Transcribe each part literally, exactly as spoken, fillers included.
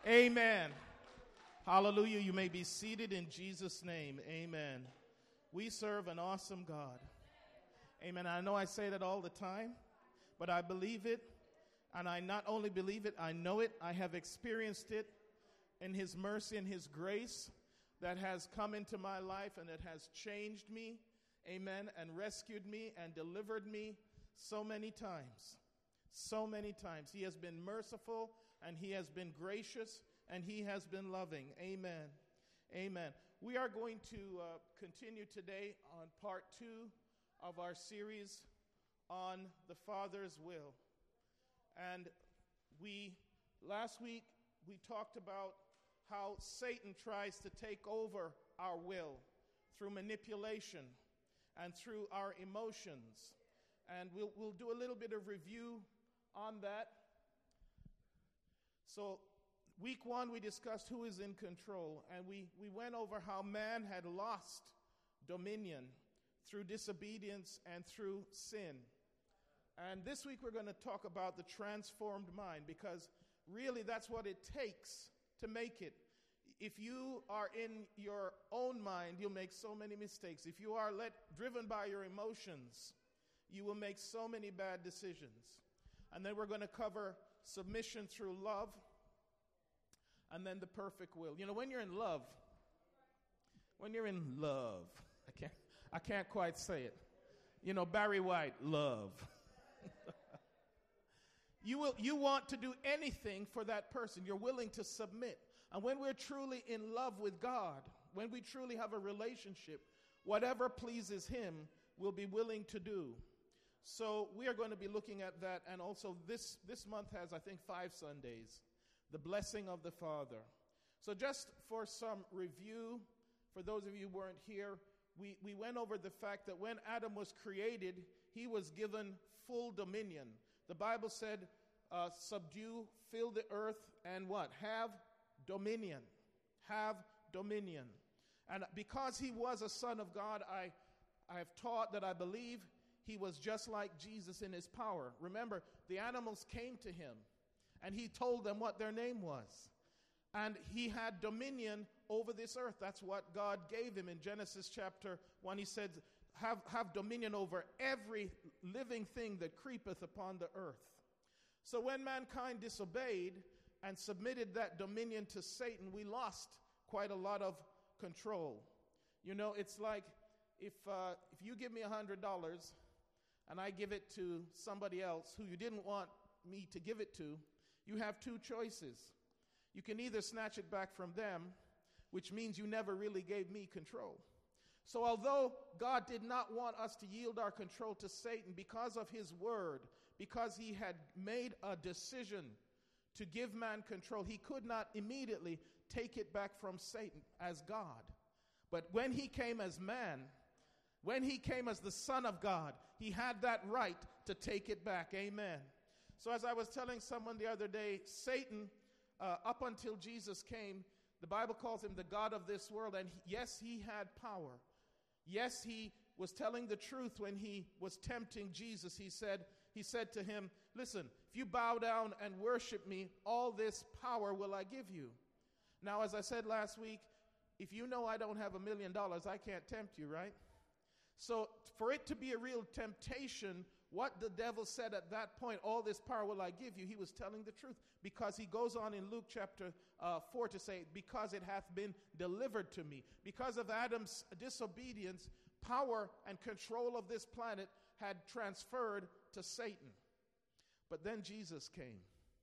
Amen. Hallelujah. You may be seated in Jesus' name. Amen. We serve an awesome God. Amen. I know I say that all the time, but I believe it. And I not only believe it, I know it. I have experienced it in His mercy and His grace that has come into my life and it has changed me. Amen. And rescued me and delivered me so many times. So many times. He has been merciful and He has been gracious and He has been loving. Amen. Amen. We are going to uh, continue today on part two of our series on the Father's will. And we, last week, we talked about how Satan tries to take over our will through manipulation and through our emotions. And we'll, we'll do a little bit of review on that. So, week one, we discussed who is in control, and we, we went over how man had lost dominion through disobedience and through sin. And this week, we're going to talk about the transformed mind, because really that's what it takes to make it. If you are in your own mind, you'll make so many mistakes. If you are let, driven by your emotions, you will make so many bad decisions. And then we're going to cover submission through love, and then the perfect will. You know, when you're in love, when you're in love, I can't, I can't quite say it. You know, Barry White, love. you will, you want to do anything for that person. You're willing to submit. And when we're truly in love with God, when we truly have a relationship, whatever pleases Him, we'll be willing to do. So we are going to be looking at that, and also this, this month has, I think, five Sundays, the blessing of the Father. So just for some review, for those of you who weren't here, we, we went over the fact that when Adam was created, he was given full dominion. The Bible said, uh, subdue, fill the earth, and what? Have dominion. Have dominion. And because he was a son of God, I, I have taught that I believe he was just like Jesus in his power. Remember, the animals came to him, and he told them what their name was. And he had dominion over this earth. That's what God gave him in Genesis chapter one. He said, have, have dominion over every living thing that creepeth upon the earth. So when mankind disobeyed and submitted that dominion to Satan, we lost quite a lot of control. You know, it's like if uh, if you give me one hundred dollars and I give it to somebody else who you didn't want me to give it to, you have two choices. You can either snatch it back from them, which means you never really gave me control. So although God did not want us to yield our control to Satan because of his word, because he had made a decision to give man control, he could not immediately take it back from Satan as God. But when he came as man, when he came as the Son of God, he had that right to take it back. Amen. So as I was telling someone the other day, Satan, uh, up until Jesus came, the Bible calls him the God of this world. And he, yes, he had power. Yes, he was telling the truth when he was tempting Jesus. He said, he said to him, listen, if you bow down and worship me, all this power will I give you. Now, as I said last week, if you know I don't have a million dollars, I can't tempt you, right? So for it to be a real temptation, what the devil said at that point, all this power will I give you, he was telling the truth. Because he goes on in Luke chapter uh, four to say, because it hath been delivered to me. Because of Adam's disobedience, power and control of this planet had transferred to Satan. But then Jesus came.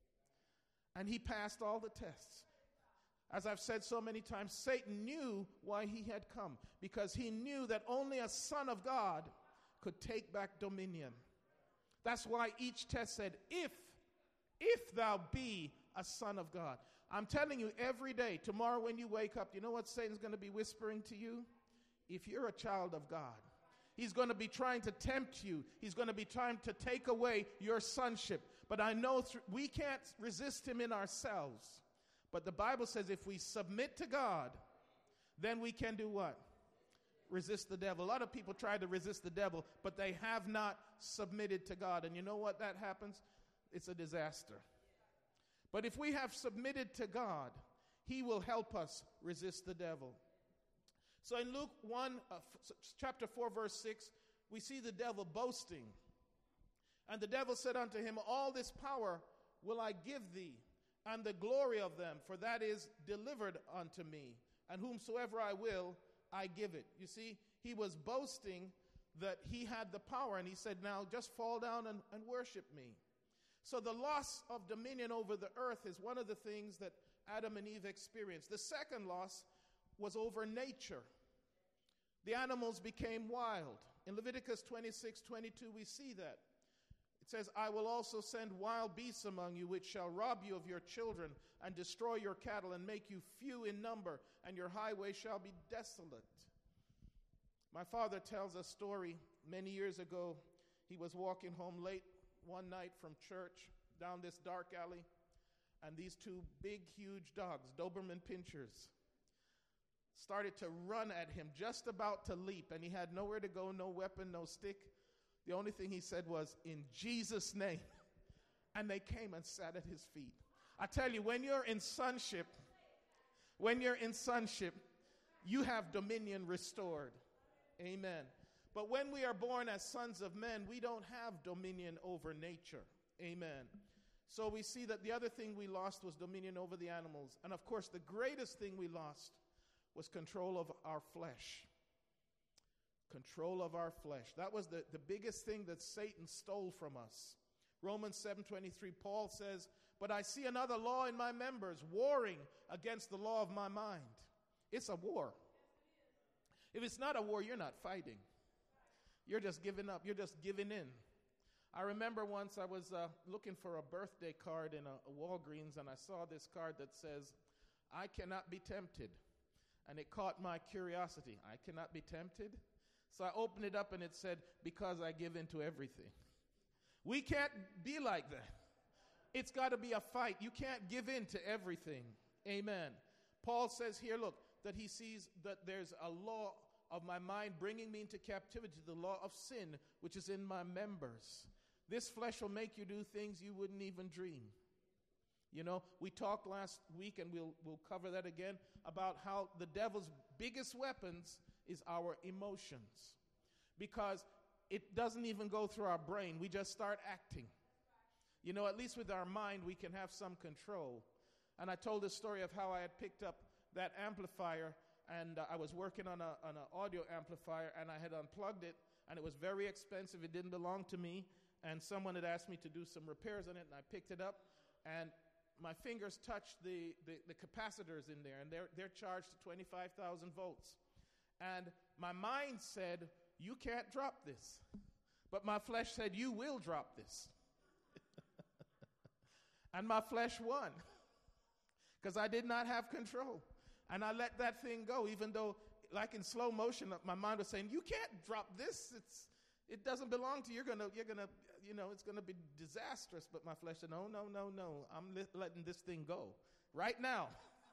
And he passed all the tests. As I've said so many times, Satan knew why he had come, because he knew that only a son of God could take back dominion. That's why each test said, if, if thou be a son of God. I'm telling you every day, tomorrow when you wake up, you know what Satan's going to be whispering to you? If you're a child of God, he's going to be trying to tempt you. He's going to be trying to take away your sonship. But I know th- we can't resist him in ourselves. But the Bible says if we submit to God, then we can do what? Resist the devil. A lot of people try to resist the devil, but they have not submitted to God. And you know what that happens? It's a disaster. But if we have submitted to God, he will help us resist the devil. So in Luke one, uh, f- chapter four, verse six, we see the devil boasting. And the devil said unto him, all this power will I give thee, and the glory of them, for that is delivered unto me. And whomsoever I will, I give it. You see, he was boasting that he had the power, and he said, now just fall down and, and worship me. So the loss of dominion over the earth is one of the things that Adam and Eve experienced. The second loss was over nature. The animals became wild. In Leviticus twenty-six twenty-two, we see that. It says, I will also send wild beasts among you, which shall rob you of your children, and destroy your cattle, and make you few in number, and your highway shall be desolate. My father tells a story many years ago. He was walking home late one night from church down this dark alley, and these two big, huge dogs, Doberman Pinschers, started to run at him, just about to leap, and he had nowhere to go, no weapon, no stick. The only thing he said was, in Jesus' name. And they came and sat at his feet. I tell you, when you're in sonship, when you're in sonship, you have dominion restored. Amen. But when we are born as sons of men, we don't have dominion over nature. Amen. So we see that the other thing we lost was dominion over the animals. And of course, the greatest thing we lost was control of our flesh. Control of our flesh. That was the, the biggest thing that Satan stole from us. Romans seven twenty-three, Paul says, but I see another law in my members, warring against the law of my mind. It's a war. If it's not a war, you're not fighting. You're just giving up. You're just giving in. I remember once I was uh, looking for a birthday card in a, a Walgreens, and I saw this card that says, I cannot be tempted. And it caught my curiosity. I cannot be tempted? So I opened it up and it said, because I give in to everything. We can't be like that. It's got to be a fight. You can't give in to everything. Amen. Paul says here, look, that he sees that there's a law of my mind bringing me into captivity, the law of sin, which is in my members. This flesh will make you do things you wouldn't even dream. You know, we talked last week, and we'll we'll cover that again, about how the devil's biggest weapons is our emotions. Because it doesn't even go through our brain. We just start acting. You know, at least with our mind, we can have some control. And I told this story of how I had picked up that amplifier, and uh, I was working on a on an audio amplifier, and I had unplugged it, and it was very expensive. It didn't belong to me, and someone had asked me to do some repairs on it, and I picked it up, and my fingers touched the, the, the capacitors in there, and they're, they're charged to twenty-five thousand volts. And my mind said, you can't drop this. But my flesh said, you will drop this. And my flesh won, because I did not have control. And I let that thing go, even though, like in slow motion, my mind was saying, you can't drop this. It's, it doesn't belong to you. You're going to, you're going to, you know, it's going to be disastrous. But my flesh said, no, no, no, no. I'm li- letting this thing go right now.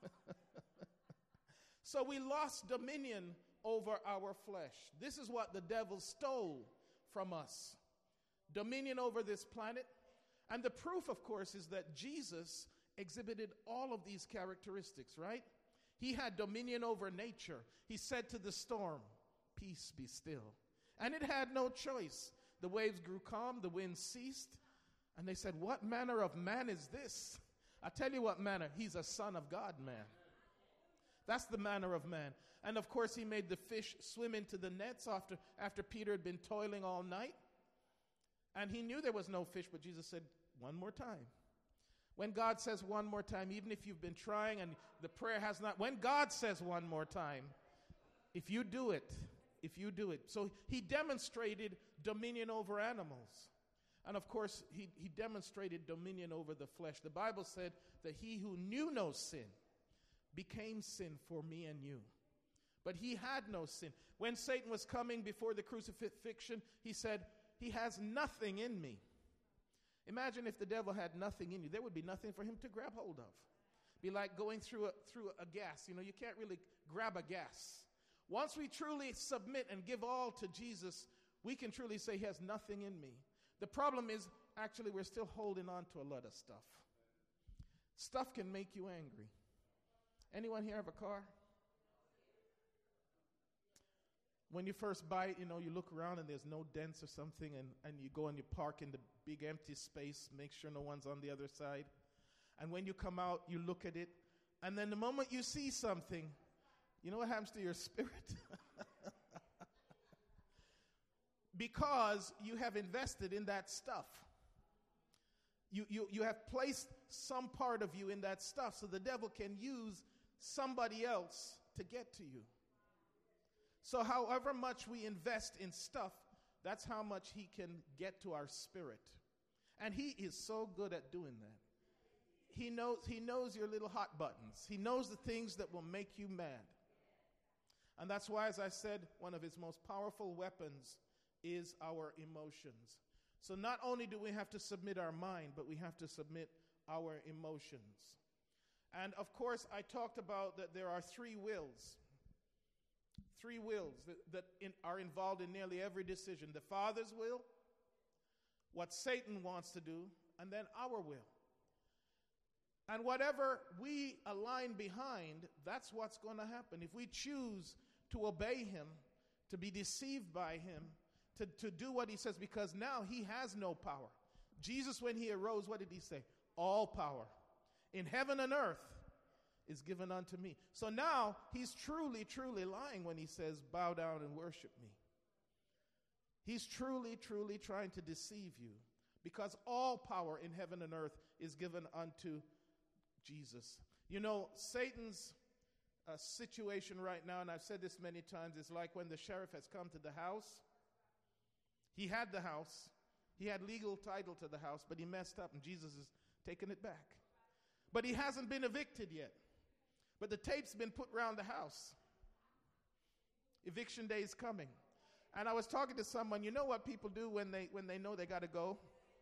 So we lost dominion over our flesh. This is what the devil stole from us. Dominion over this planet. And the proof, of course, is that Jesus exhibited all of these characteristics, right? He had dominion over nature. He said to the storm, peace be still. And it had no choice. The waves grew calm, the wind ceased. And they said, what manner of man is this? I tell you what manner. He's a son of God, man. That's the manner of man. And of course, he made the fish swim into the nets after, after Peter had been toiling all night. And he knew there was no fish, but Jesus said, one more time. When God says one more time, even if you've been trying and the prayer has not, when God says one more time, if you do it, if you do it. So he demonstrated dominion over animals. And of course, he, he demonstrated dominion over the flesh. The Bible said that he who knew no sin became sin for me and you. But he had no sin. When Satan was coming before the crucifixion, he said, he has nothing in me. Imagine if the devil had nothing in you. There would be nothing for him to grab hold of. Be like going through a, through a gas. You know, you can't really grab a gas. Once we truly submit and give all to Jesus, we can truly say he has nothing in me. The problem is, actually, we're still holding on to a lot of stuff. Stuff can make you angry. Anyone here have a car? When you first buy it, you know, you look around and there's no dents or something, and, and you go and you park in the big empty space, make sure no one's on the other side. And when you come out, you look at it, and then the moment you see something, you know what happens to your spirit? Because you have invested in that stuff. You, you, you have placed some part of you in that stuff, so the devil can use somebody else to get to you. So however much we invest in stuff, that's how much he can get to our spirit. And he is so good at doing that. He knows, he knows your little hot buttons. He knows the things that will make you mad. And that's why, as I said, one of his most powerful weapons is our emotions. So not only do we have to submit our mind, but we have to submit our emotions. And of course, I talked about that there are three wills. Three wills that, that in, are involved in nearly every decision. The Father's will, what Satan wants to do, and then our will. And whatever we align behind, that's what's going to happen. If we choose to obey him, to be deceived by him, to, to do what he says, because now he has no power. Jesus, when he arose, what did he say? All power in heaven and earth is given unto me. So now he's truly, truly lying when he says, bow down and worship me. He's truly, truly trying to deceive you, because all power in heaven and earth is given unto Jesus. You know, Satan's uh, situation right now, and I've said this many times, is like when the sheriff has come to the house. He had the house. He had legal title to the house, but he messed up, and Jesus is taking it back. But he hasn't been evicted yet. But the tape's been put around the house. Eviction day is coming. And I was talking to someone, you know what people do when they when they know they got to go?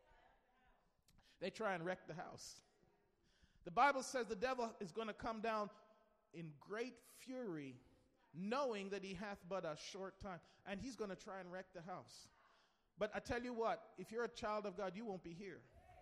They try and wreck the house. The Bible says the devil is going to come down in great fury, knowing that he hath but a short time. And he's going to try and wreck the house. But I tell you what, if you're a child of God, you won't be here.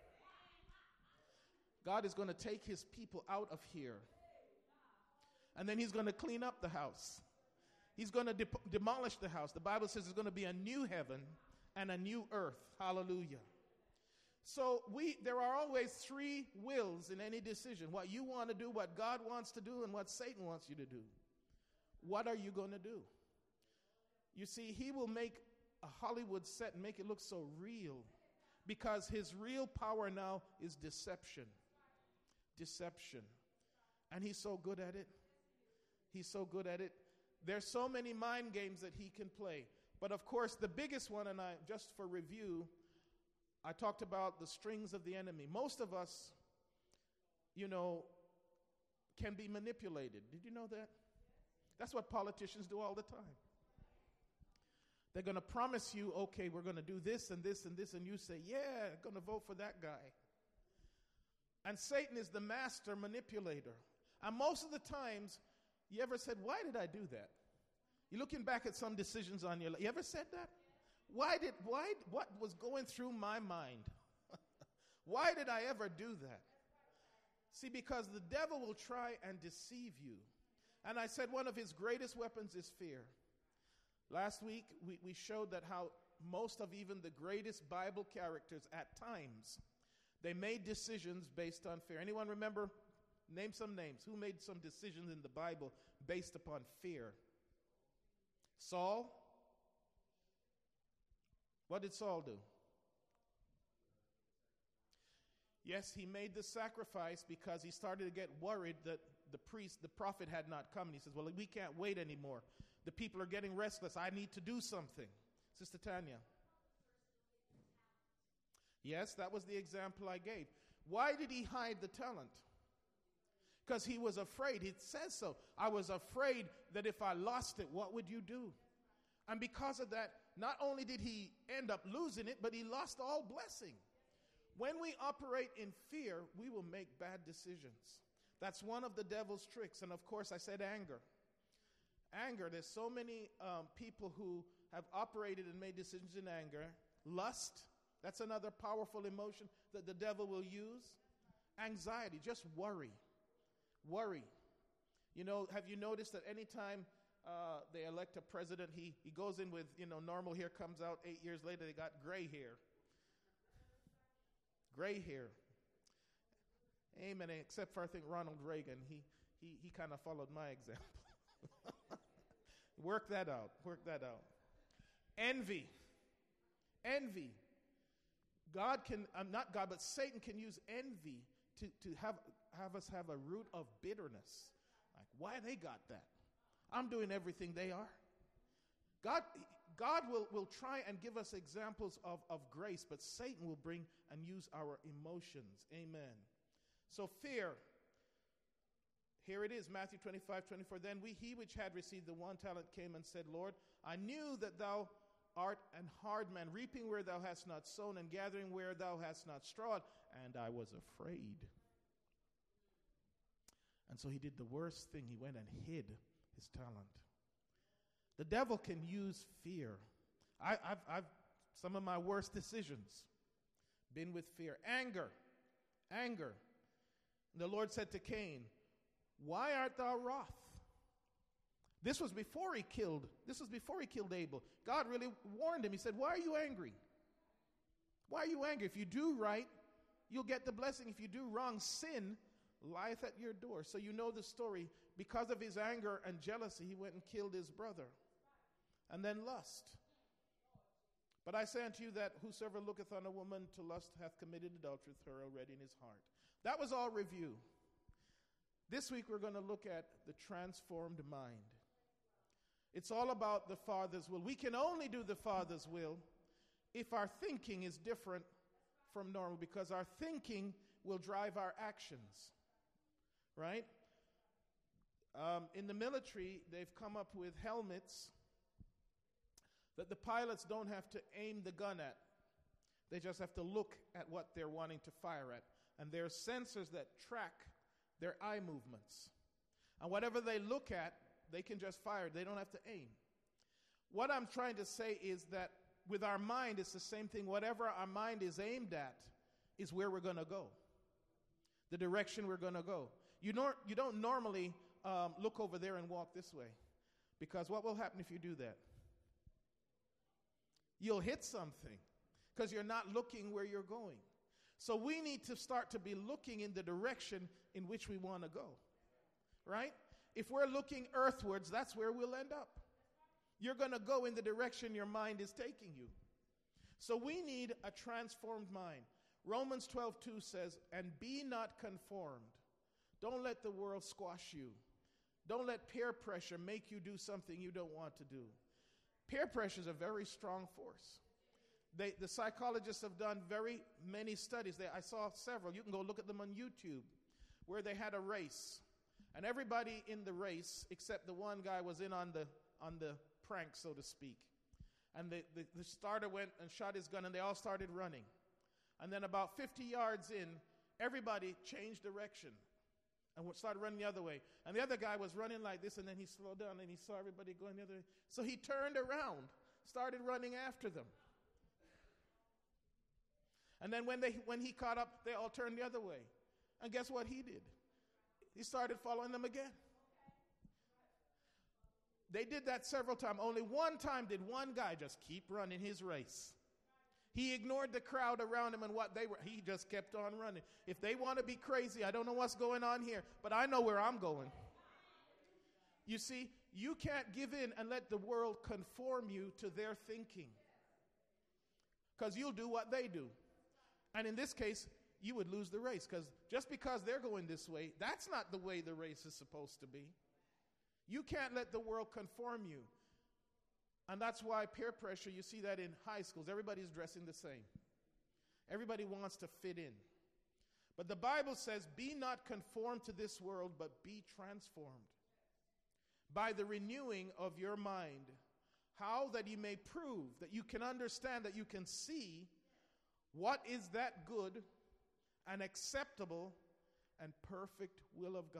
God is going to take his people out of here. And then he's going to clean up the house. He's going to de- demolish the house. The Bible says there's going to be a new heaven and a new earth. Hallelujah. So we there are always three wills in any decision. What you want to do, what God wants to do, and what Satan wants you to do. What are you going to do? You see, he will make a Hollywood set and make it look so real, because his real power now is deception. Deception. And he's so good at it. He's so good at it. There's so many mind games that he can play. But of course, the biggest one, and I just for review, I talked about the strings of the enemy. Most of us, you know, can be manipulated. Did you know that? That's what politicians do all the time. They're going to promise you, okay, we're going to do this and this and this, and you say, yeah, I'm going to vote for that guy. And Satan is the master manipulator. And most of the times, you ever said, why did I do that? You're looking back at some decisions on your life. You ever said that? Why did, why, what was going through my mind? Why did I ever do that? See, because the devil will try and deceive you. And I said one of his greatest weapons is fear. Last week, we, we showed that how most of even the greatest Bible characters at times, they made decisions based on fear. Anyone remember? Name some names. Who made some decisions in the Bible based upon fear? Saul? What did Saul do? Yes, he made the sacrifice because he started to get worried that the priest, the prophet had not come. And he says, well, we can't wait anymore. The people are getting restless. I need to do something. Sister Tanya. Yes, that was the example I gave. Why did he hide the talent? Because he was afraid. It says so. I was afraid that if I lost it, what would you do? And because of that, not only did he end up losing it, but he lost all blessing. When we operate in fear, we will make bad decisions. That's one of the devil's tricks. And of course, I said anger. Anger, there's so many um, people who have operated and made decisions in anger. Lust, that's another powerful emotion that the devil will use. Anxiety, just worry. Worry. You know, have you noticed that anytime uh, they elect a president, he, he goes in with, you know, normal hair, comes out eight years later, they got gray hair. Gray hair. Amen. Except for, I think, Ronald Reagan. He, he, he kind of followed my example. Work that out. Work that out. Envy. Envy. God can, um, not God, but Satan can use envy to, to have, have us have a root of bitterness. Like, why they got that? I'm doing everything they are. God, God will, will try and give us examples of, of grace, but Satan will bring and use our emotions. Amen. So fear. Here it is, Matthew twenty-five, twenty-four. Then we, he which had received the one talent came and said, Lord, I knew that thou art an hard man, reaping where thou hast not sown and gathering where thou hast not strawed, and I was afraid. And so he did the worst thing. He went and hid his talent. The devil can use fear. I, I've, I've some of my worst decisions been with fear. Anger. Anger. And the Lord said to Cain, why art thou wroth? This was before he killed, this was before he killed Abel. God really warned him. He said, why are you angry? Why are you angry? If you do right, you'll get the blessing. If you do wrong, sin lieth at your door. So you know the story. Because of his anger and jealousy, he went and killed his brother. And then lust. But I say unto you that whosoever looketh on a woman to lust hath committed adultery with her already in his heart. That was all review. This week we're going to look at the transformed mind. It's all about the Father's will. We can only do the Father's will if our thinking is different from normal, because our thinking will drive our actions. Right? Um, in the military, they've come up with helmets that the pilots don't have to aim the gun at. They just have to look at what they're wanting to fire at. And there are sensors that track their eye movements. And whatever they look at, they can just fire. They don't have to aim. What I'm trying to say is that with our mind, it's the same thing. Whatever our mind is aimed at is where we're going to go. The direction we're going to go. You, nor- you don't normally um, look over there and walk this way. Because what will happen if you do that? You'll hit something. Because you're not looking where you're going. So we need to start to be looking in the direction in which we want to go. Right? If we're looking earthwards, that's where we'll end up. You're going to go in the direction your mind is taking you. So we need a transformed mind. Romans twelve two says, and be not conformed. Don't let the world squash you. Don't let peer pressure make you do something you don't want to do. Peer pressure is a very strong force. They, the psychologists have done very many studies. They, I saw several. You can go look at them on YouTube, where they had a race. And everybody in the race, except the one guy, was in on the on the prank, so to speak. And the, the, the starter went and shot his gun, and they all started running. And then about fifty yards in, everybody changed direction and started running the other way. And the other guy was running like this, and then he slowed down, and he saw everybody going the other way. So he turned around, started running after them. And then when they when he caught up, they all turned the other way. And guess what he did? He started following them again. They did that several times. Only one time did one guy just keep running his race. He ignored the crowd around him and what they were. He just kept on running. If they want to be crazy, I don't know what's going on here, but I know where I'm going. You see, you can't give in and let the world conform you to their thinking, because you'll do what they do. And in this case, you would lose the race, because just because they're going this way, that's not the way the race is supposed to be. You can't let the world conform you. And that's why peer pressure, you see that in high schools. Everybody's dressing the same. Everybody wants to fit in. But the Bible says, be not conformed to this world, but be transformed by the renewing of your mind. How? That you may prove, that you can understand, that you can see what is that good and acceptable and perfect will of God.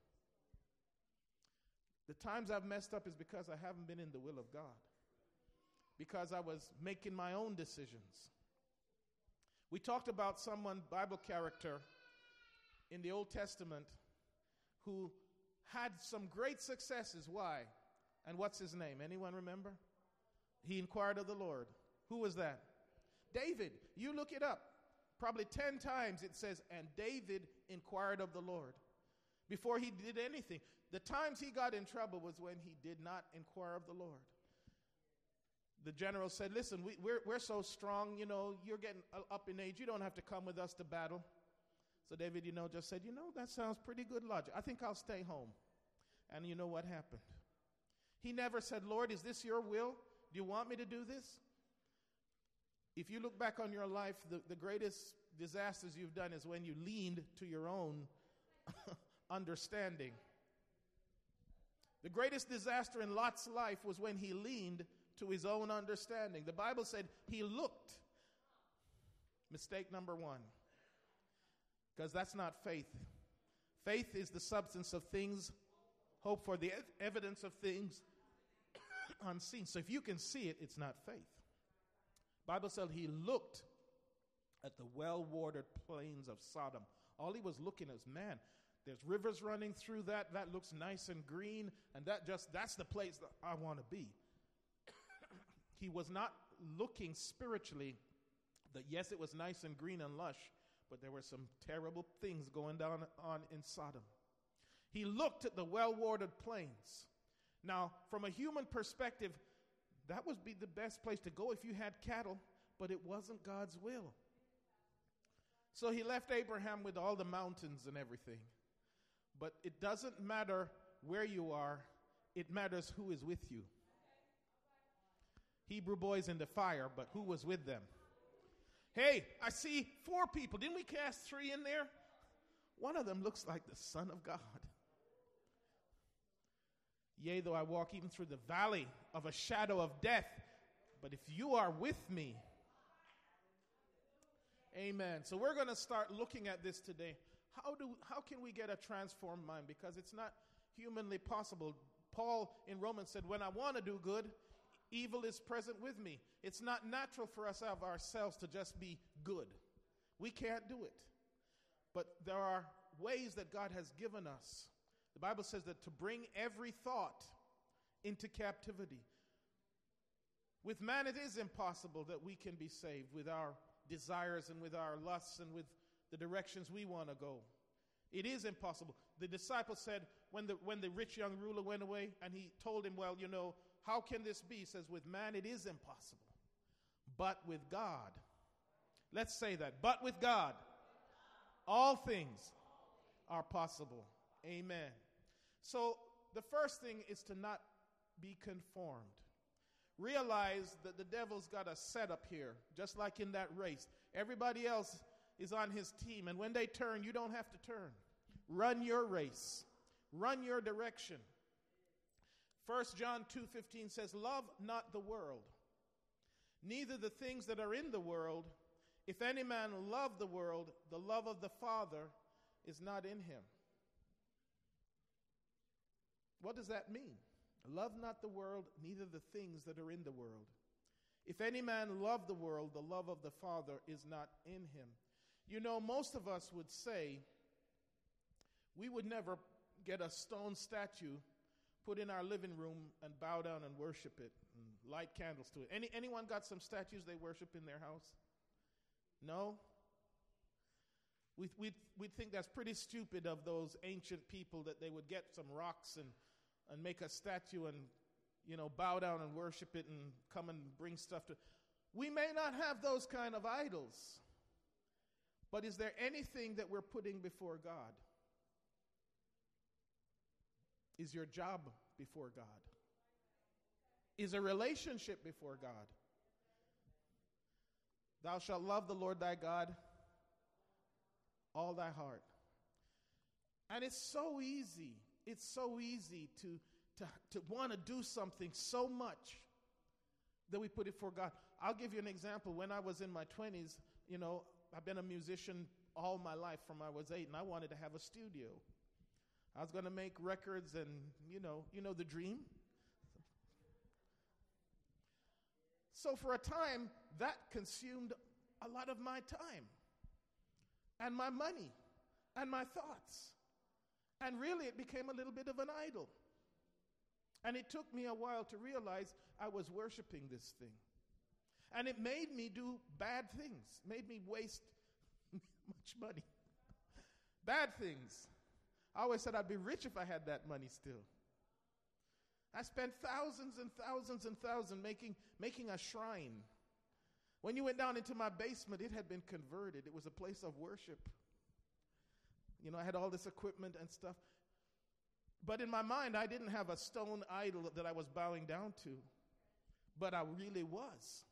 The times I've messed up is because I haven't been in the will of God. Because I was making my own decisions. We talked about someone, Bible character, in the Old Testament who had some great successes. Why? And what's his name? Anyone remember? He inquired of the Lord. Who was that? David. You look it up. Probably ten times it says, and David inquired of the Lord before he did anything. The times he got in trouble was when he did not inquire of the Lord. The general said, listen, we, we're, we're so strong, you know, you're getting up in age. You don't have to come with us to battle. So David, you know, just said, you know, that sounds pretty good logic. I think I'll stay home. And you know what happened? He never said, Lord, is this your will? Do you want me to do this? If you look back on your life, the, the greatest disasters you've done is when you leaned to your own understanding. The greatest disaster in Lot's life was when he leaned to his own understanding. The Bible said he looked. Mistake number one. Because that's not faith. Faith is the substance of things hoped for, the ev- evidence of things unseen. So if you can see it, it's not faith. Bible said he looked at the well-watered plains of Sodom. All he was looking at was, man, there's rivers running through that. That looks nice and green. And that just that's the place that I want to be. He was not looking spiritually that, yes, it was nice and green and lush, but there were some terrible things going down on in Sodom. He looked at the well-watered plains. Now, from a human perspective, that would be the best place to go if you had cattle, but it wasn't God's will. So he left Abraham with all the mountains and everything. But it doesn't matter where you are, it matters who is with you. Hebrew boys in the fire, but who was with them? Hey, I see four people. Didn't we cast three in there? One of them looks like the Son of God. Yea, though I walk even through the valley of a shadow of death, but if you are with me. Amen. So we're going to start looking at this today. How do how can we get a transformed mind? Because it's not humanly possible. Paul in Romans said, when I want to do good, evil is present with me. It's not natural for us of ourselves to just be good. We can't do it. But there are ways that God has given us. The Bible says that to bring every thought into captivity. With man, it is impossible that we can be saved with our desires and with our lusts and with the directions we want to go. It is impossible. The disciples said, when the, when the rich young ruler went away, and he told him, well, you know, how can this be? He says, with man, it is impossible. But with God, let's say that. But with God, all things are possible. Amen. So the first thing is to not be conformed. Realize that the devil's got a setup here, just like in that race. Everybody else is on his team, and when they turn, you don't have to turn. Run your race. Run your direction. First John two fifteen says, love not the world, neither the things that are in the world. If any man love the world, the love of the Father is not in him. What does that mean? Love not the world, neither the things that are in the world. If any man love the world, the love of the Father is not in him. You know, most of us would say we would never get a stone statue put in our living room and bow down and worship it and light candles to it. Any anyone got some statues they worship in their house? No? We we we think that's pretty stupid of those ancient people that they would get some rocks and and make a statue and, you know, bow down and worship it and come and bring stuff to. We may not have those kind of idols, but is there anything that we're putting before God? Is your job before God? Is a relationship before God? Thou shalt love the Lord thy God all thy heart. And it's so easy. It's so easy to, to, to want to do something so much that we put it for God. I'll give you an example. When I was in my twenties, you know, I've been a musician all my life from I was eight, and I wanted to have a studio. I was going to make records and, you know, you know the dream. So for a time, that consumed a lot of my time and my money. and my thoughts. And really, it became a little bit of an idol. And it took me a while to realize I was worshiping this thing. And it made me do bad things, made me waste much money. Bad things. I always said I'd be rich if I had that money still. I spent thousands and thousands and thousands making, making a shrine. When you went down into my basement, it had been converted. It was a place of worship. You know, I had all this equipment and stuff. But in my mind, I didn't have a stone idol that I was bowing down to. But I really was.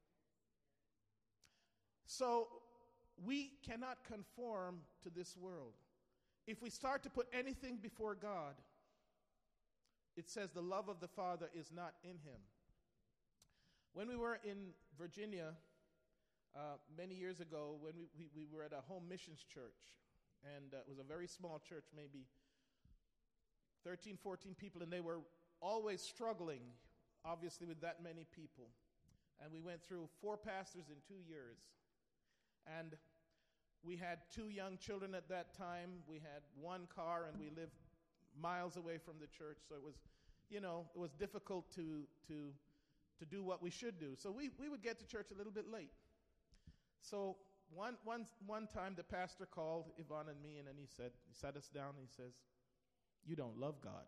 So we cannot conform to this world. If we start to put anything before God, it says the love of the Father is not in him. When we were in Virginia uh, many years ago, when we, we, we were at a home missions church, and uh, it was a very small church, maybe thirteen, fourteen people, and they were always struggling, obviously, with that many people. And we went through four pastors in two years. And we had two young children at that time. We had one car, and we lived miles away from the church. So it was, you know, it was difficult to to to do what we should do. So we, we would get to church a little bit late. So one one one time the pastor called Yvonne and me, and then he said, he sat us down, and he says, "You don't love God."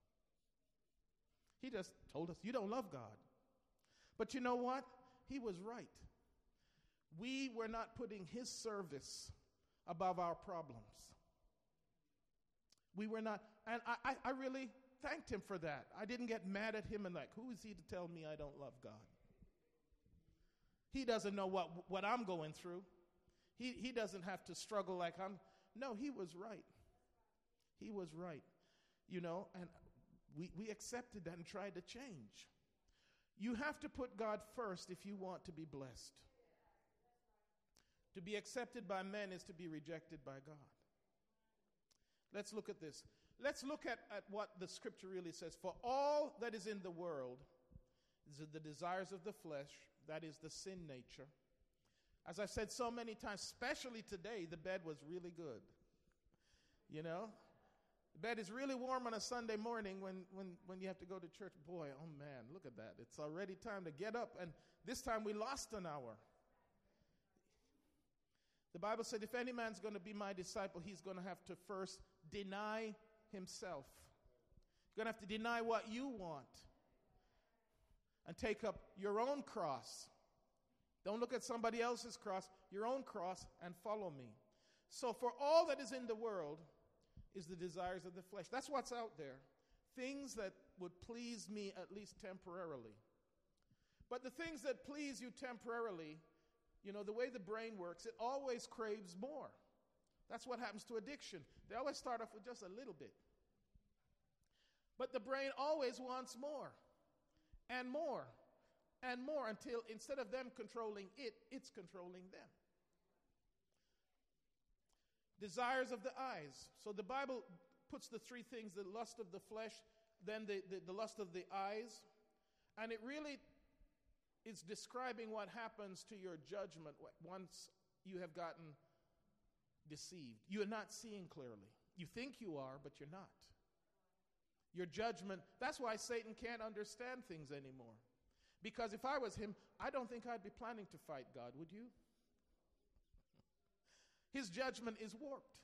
He just told us, "You don't love God." But you know what? He was right. We were not putting his service above our problems. We were not, and I, I, I really thanked him for that. I didn't get mad at him and like, who is he to tell me I don't love God? He doesn't know what, what I'm going through. He, he doesn't have to struggle like I'm. No, he was right. He was right. You know, and we, we accepted that and tried to change. You have to put God first if you want to be blessed. To be accepted by men is to be rejected by God. Let's look at this. Let's look at, at what the scripture really says. For all that is in the world is the desires of the flesh, that is the sin nature. As I've said so many times, especially today, the bed was really good. You know? The bed is really warm on a Sunday morning when, when, when you have to go to church. Boy, oh man, look at that. It's already time to get up. And this time we lost an hour. The Bible said, if any man's going to be my disciple, he's going to have to first deny himself. You're going to have to deny what you want and take up your own cross. Don't look at somebody else's cross, your own cross, and follow me. So for all that is in the world is the desires of the flesh. That's what's out there. Things that would please me at least temporarily. But the things that please you temporarily, you know, the way the brain works, it always craves more. That's what happens to addiction. They always start off with just a little bit. But the brain always wants more and more and more until instead of them controlling it, it's controlling them. Desires of the eyes. So the Bible puts the three things, the lust of the flesh, then the, the, the lust of the eyes. And it really is describing what happens to your judgment once you have gotten deceived. You are not seeing clearly. You think you are, but you're not. Your judgment, that's why Satan can't understand things anymore. Because if I was him, I don't think I'd be planning to fight God, would you? His judgment is warped.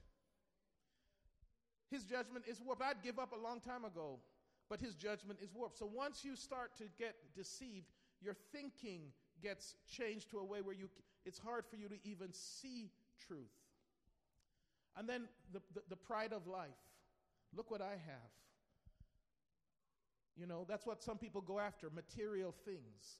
His judgment is warped. I'd give up a long time ago, but his judgment is warped. So once you start to get deceived, your thinking gets changed to a way where you it's hard for you to even see truth. And then the, the, the pride of life. Look what I have. You know, that's what some people go after, material things.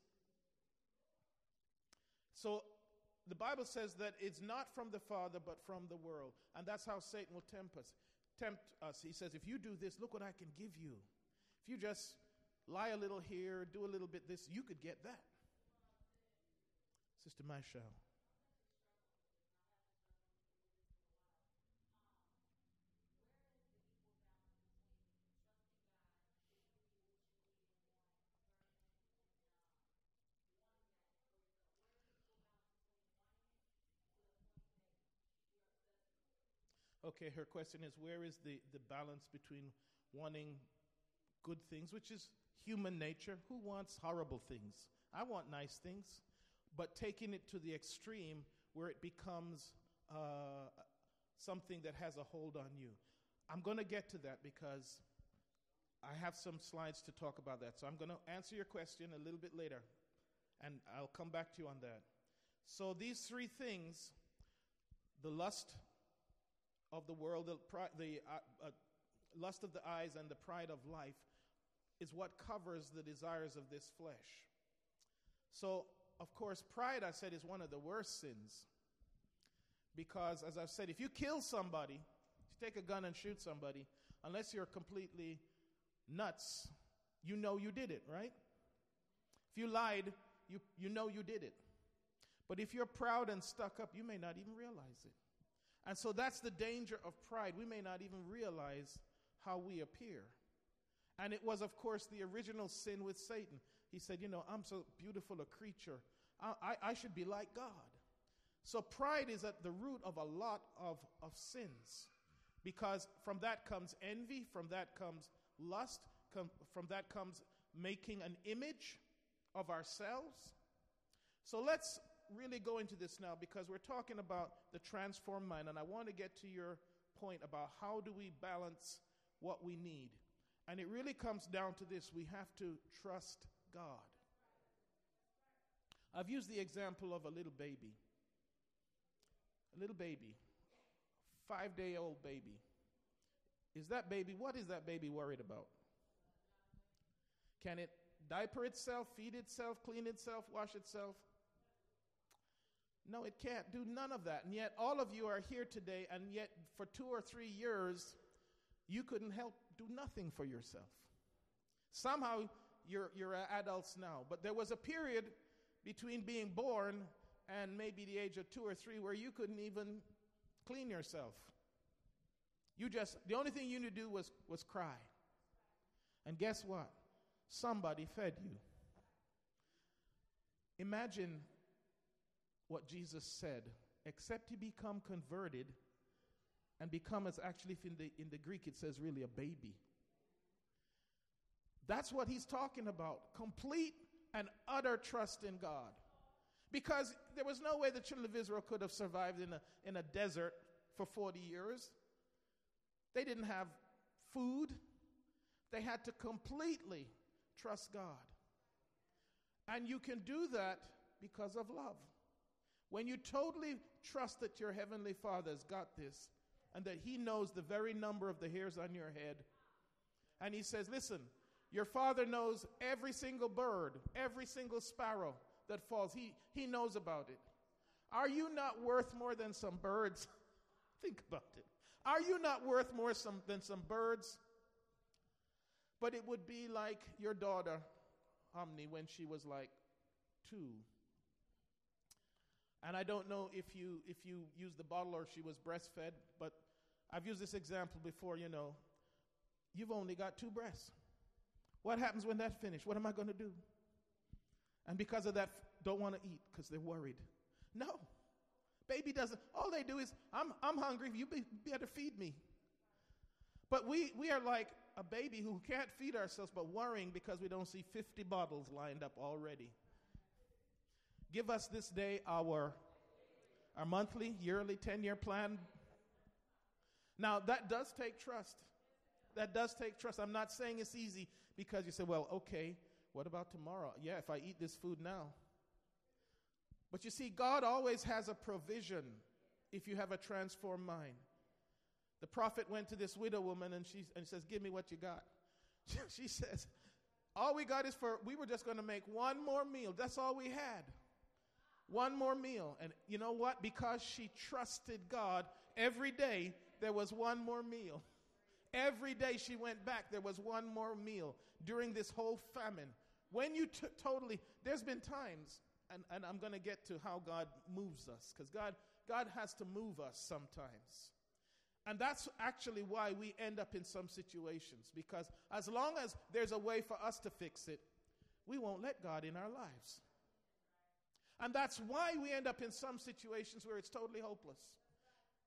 So the Bible says that it's not from the Father, but from the world. And that's how Satan will tempt us. Tempt us. He says, if you do this, look what I can give you. If you just lie a little here, do a little bit this, you could get that. Sister Michelle. Okay, her question is, where is the, the balance between wanting good things, which is human nature? Who wants horrible things? I want nice things. But taking it to the extreme where it becomes uh, something that has a hold on you. I'm going to get to that because I have some slides to talk about that. So I'm going to answer your question a little bit later, and I'll come back to you on that. So these three things, the lust of the world, the, pri- the uh, uh, lust of the eyes and the pride of life, is what covers the desires of this flesh. So, of course, pride, I said, is one of the worst sins. Because, as I've said, if you kill somebody, if you take a gun and shoot somebody, unless you're completely nuts, you know you did it, right? If you lied, you, you know you did it. But if you're proud and stuck up, you may not even realize it. And so that's the danger of pride. We may not even realize how we appear. And it was, of course, the original sin with Satan. He said, you know, I'm so beautiful a creature. I, I, I should be like God. So pride is at the root of a lot of, of sins. Because from that comes envy, from that comes lust, com- from that comes making an image of ourselves. So let's really go into this now, because we're talking about the transformed mind, and I want to get to your point about how do we balance what we need. And it really comes down to this: we have to trust God. I've used the example of a little baby. A little baby, five-day-old baby. Is that baby, what is that baby worried about? Can it diaper itself, feed itself, clean itself, wash itself? No, it can't do none of that. And yet all of you are here today, and yet for two or three years, you couldn't help do nothing for yourself. Somehow you're, you're adults now. But there was a period between being born and maybe the age of two or three where you couldn't even clean yourself. You just, the only thing you knew to do was, was cry. And guess what? Somebody fed you. Imagine what Jesus said: except you become converted and become, as actually in the, in the Greek it says really a baby. That's what he's talking about. Complete and utter trust in God. Because there was no way the children of Israel could have survived in a, in a desert for forty years. They didn't have food. They had to completely trust God. And you can do that because of love. When you totally trust that your Heavenly Father's got this, and that He knows the very number of the hairs on your head, and He says, listen, your Father knows every single bird, every single sparrow that falls. He, he knows about it. Are you not worth more than some birds? Think about it. Are you not worth more some, than some birds? But it would be like your daughter, Omni, when she was like two. And I don't know if you if you used the bottle or if she was breastfed, but I've used this example before, you know. You've only got two breasts. What happens when that's finished? What am I going to do? And because of that, don't want to eat because they're worried. No. Baby doesn't. All they do is, I'm I'm hungry. You be, better feed me. But we, we are like a baby who can't feed ourselves but worrying because we don't see fifty bottles lined up already. Give us this day our, our monthly, yearly, ten-year plan. Now, that does take trust. That does take trust. I'm not saying it's easy because you say, well, okay, what about tomorrow? Yeah, if I eat this food now. But you see, God always has a provision if you have a transformed mind. The prophet went to this widow woman and she and says, give me what you got. She says, all we got is for, we were just going to make one more meal. That's all we had. One more meal. And you know what? Because she trusted God, every day there was one more meal. Every day she went back, there was one more meal during this whole famine. When you t- totally, there's been times, and, and I'm going to get to how God moves us, because God, God has to move us sometimes. And that's actually why we end up in some situations, because as long as there's a way for us to fix it, we won't let God in our lives. And that's why we end up in some situations where it's totally hopeless.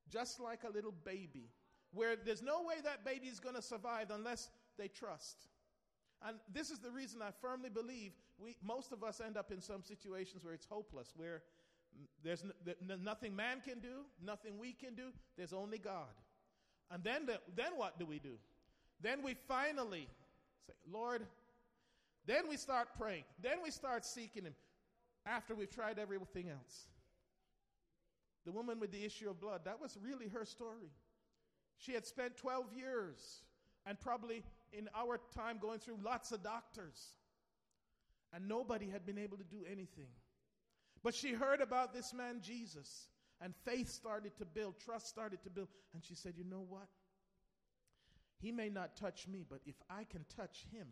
just like a little baby, where there's no way that baby is going to survive unless they trust. And this is the reason I firmly believe we, most of us end up in some situations where it's hopeless, where there's n- n- nothing man can do, nothing we can do, there's only God. And then, the, then what do we do? Then we finally say, Lord, then we start praying. Then we start seeking him after we've tried everything else. The woman with the issue of blood, that was really her story. She had spent twelve years and probably in our time going through lots of doctors. And nobody had been able to do anything. But she heard about this man, Jesus, and faith started to build, trust started to build. And she said, you know what? He may not touch me, but if I can touch him.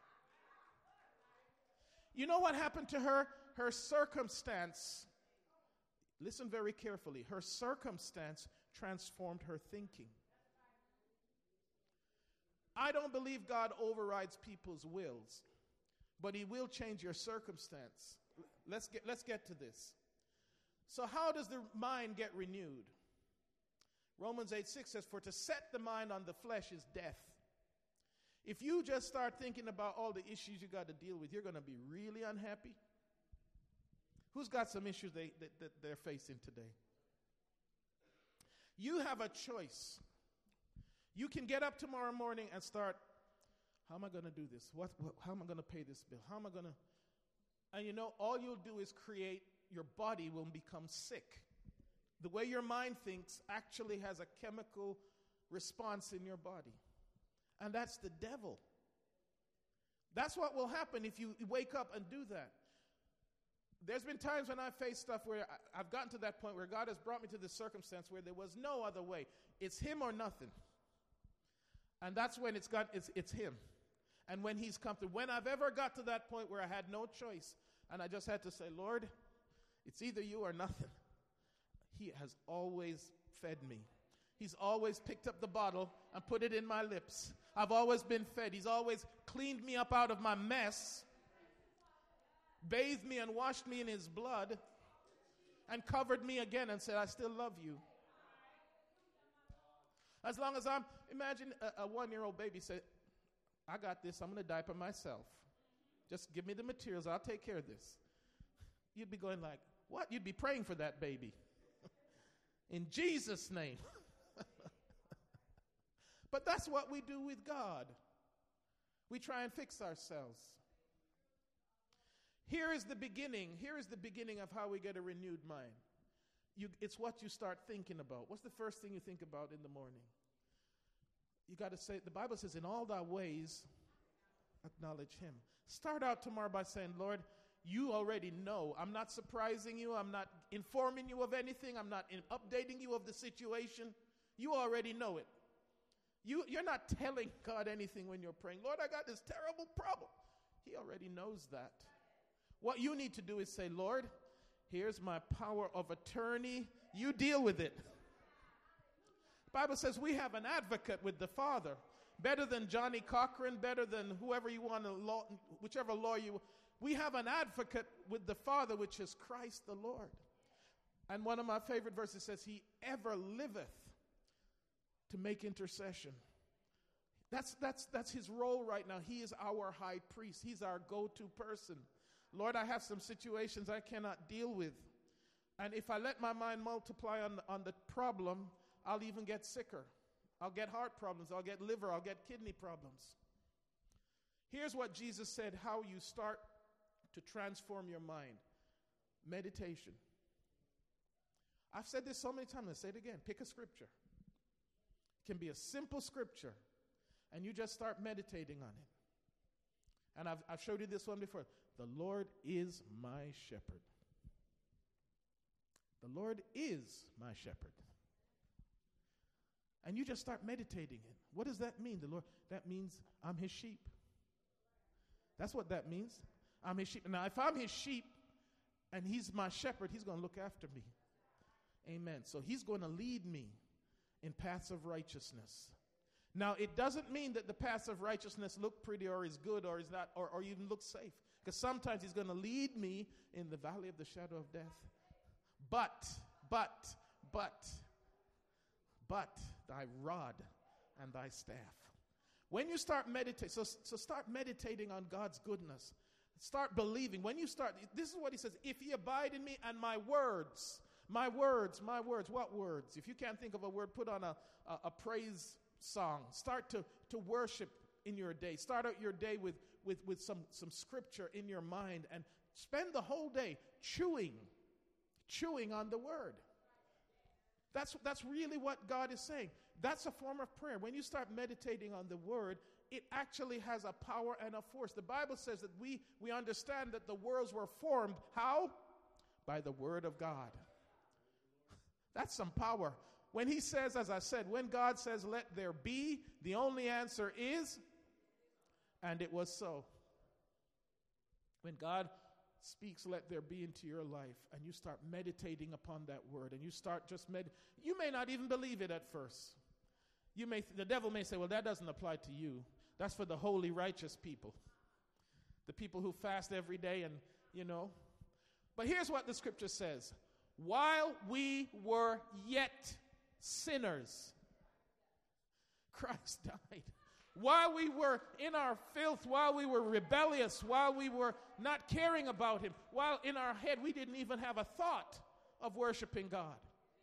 You know what happened to her? Her circumstance, listen very carefully, her circumstance transformed her thinking. I don't believe God overrides people's wills, but he will change your circumstance. Let's get, let's get to this. So how does the mind get renewed? Romans eight six says, for to set the mind on the flesh is death. If you just start thinking about all the issues you got to deal with, you're going to be really unhappy. Who's got some issues they, that, that they're facing today? You have a choice. You can get up tomorrow morning and start, how am I going to do this? What, what, how am I going to pay this bill? How am I going to? And you know, all you'll do is create, your body will become sick. The way your mind thinks actually has a chemical response in your body. And that's the devil. That's what will happen if you wake up and do that. There's been times when I've faced stuff where I, I've gotten to that point where God has brought me to this circumstance where there was no other way. It's him or nothing. And that's when it's got, it's, it's him. And when he's come through. When I've ever got to that point where I had no choice and I just had to say, Lord, it's either you or nothing. He has always fed me. He's always picked up the bottle and put it in my lips. I've always been fed. He's always cleaned me up out of my mess, bathed me and washed me in his blood, and covered me again and said, I still love you. As long as I'm, imagine a, a one-year-old baby say, I got this, I'm going to diaper myself. Just give me the materials, I'll take care of this. You'd be going like, what? You'd be praying for that baby. In Jesus' name. But that's what we do with God. We try and fix ourselves. Here is the beginning. Here is the beginning of how we get a renewed mind. You, it's what you start thinking about. What's the first thing you think about in the morning? You got to say, the Bible says, in all thy ways, acknowledge him. Start out tomorrow by saying, Lord, you already know. I'm not surprising you. I'm not informing you of anything. I'm not in updating you of the situation. You already know it. You, you're not telling God anything when you're praying. Lord, I got this terrible problem. He already knows that. What you need to do is say, Lord, here's my power of attorney. You deal with it. The Bible says we have an advocate with the Father. Better than Johnny Cochran, better than whoever you want to law, whichever lawyer you want. We have an advocate with the Father, which is Christ the Lord. And one of my favorite verses says, he ever liveth to make intercession. That's, that's, that's his role right now. He is our high priest. He's our go-to person. Lord, I have some situations I cannot deal with. And if I let my mind multiply on, on the problem, I'll even get sicker. I'll get heart problems. I'll get liver. I'll get kidney problems. Here's what Jesus said, how you start to transform your mind. Meditation. I've said this so many times. I'll say it again. Pick a scripture. It can be a simple scripture, and you just start meditating on it. And I've, I've showed you this one before. The Lord is my shepherd. The Lord is my shepherd. And you just start meditating it. What does that mean? The Lord, that means I'm his sheep. That's what that means. I'm his sheep. Now, if I'm his sheep and he's my shepherd, he's going to look after me. Amen. So he's going to lead me in paths of righteousness. Now, it doesn't mean that the paths of righteousness look pretty or is good or is not, or, or even look safe. Because sometimes he's going to lead me in the valley of the shadow of death. But, but, but, but thy rod and thy staff. When you start meditating, so, so start meditating on God's goodness. Start believing. When you start, this is what he says, if ye abide in me and my words, my words, my words, what words? If you can't think of a word, put on a, a, a praise song. Start to, to worship in your day. Start out your day with, with, with some, some scripture in your mind and spend the whole day chewing, chewing on the word. That's, that's really what God is saying. That's a form of prayer. When you start meditating on the word, it actually has a power and a force. The Bible says that we, we understand that the worlds were formed. How? By the word of God. That's some power. When he says, as I said, when God says, let there be, the only answer is, and it was so. When God speaks, let there be into your life, and you start meditating upon that word, and you start just med, you may not even believe it at first. You may, the devil may say, well, that doesn't apply to you. That's for the holy, righteous people. The people who fast every day and, you know. But here's what the scripture says. While we were yet sinners, Christ died. While we were in our filth, while we were rebellious, while we were not caring about him, while in our head we didn't even have a thought of worshiping God.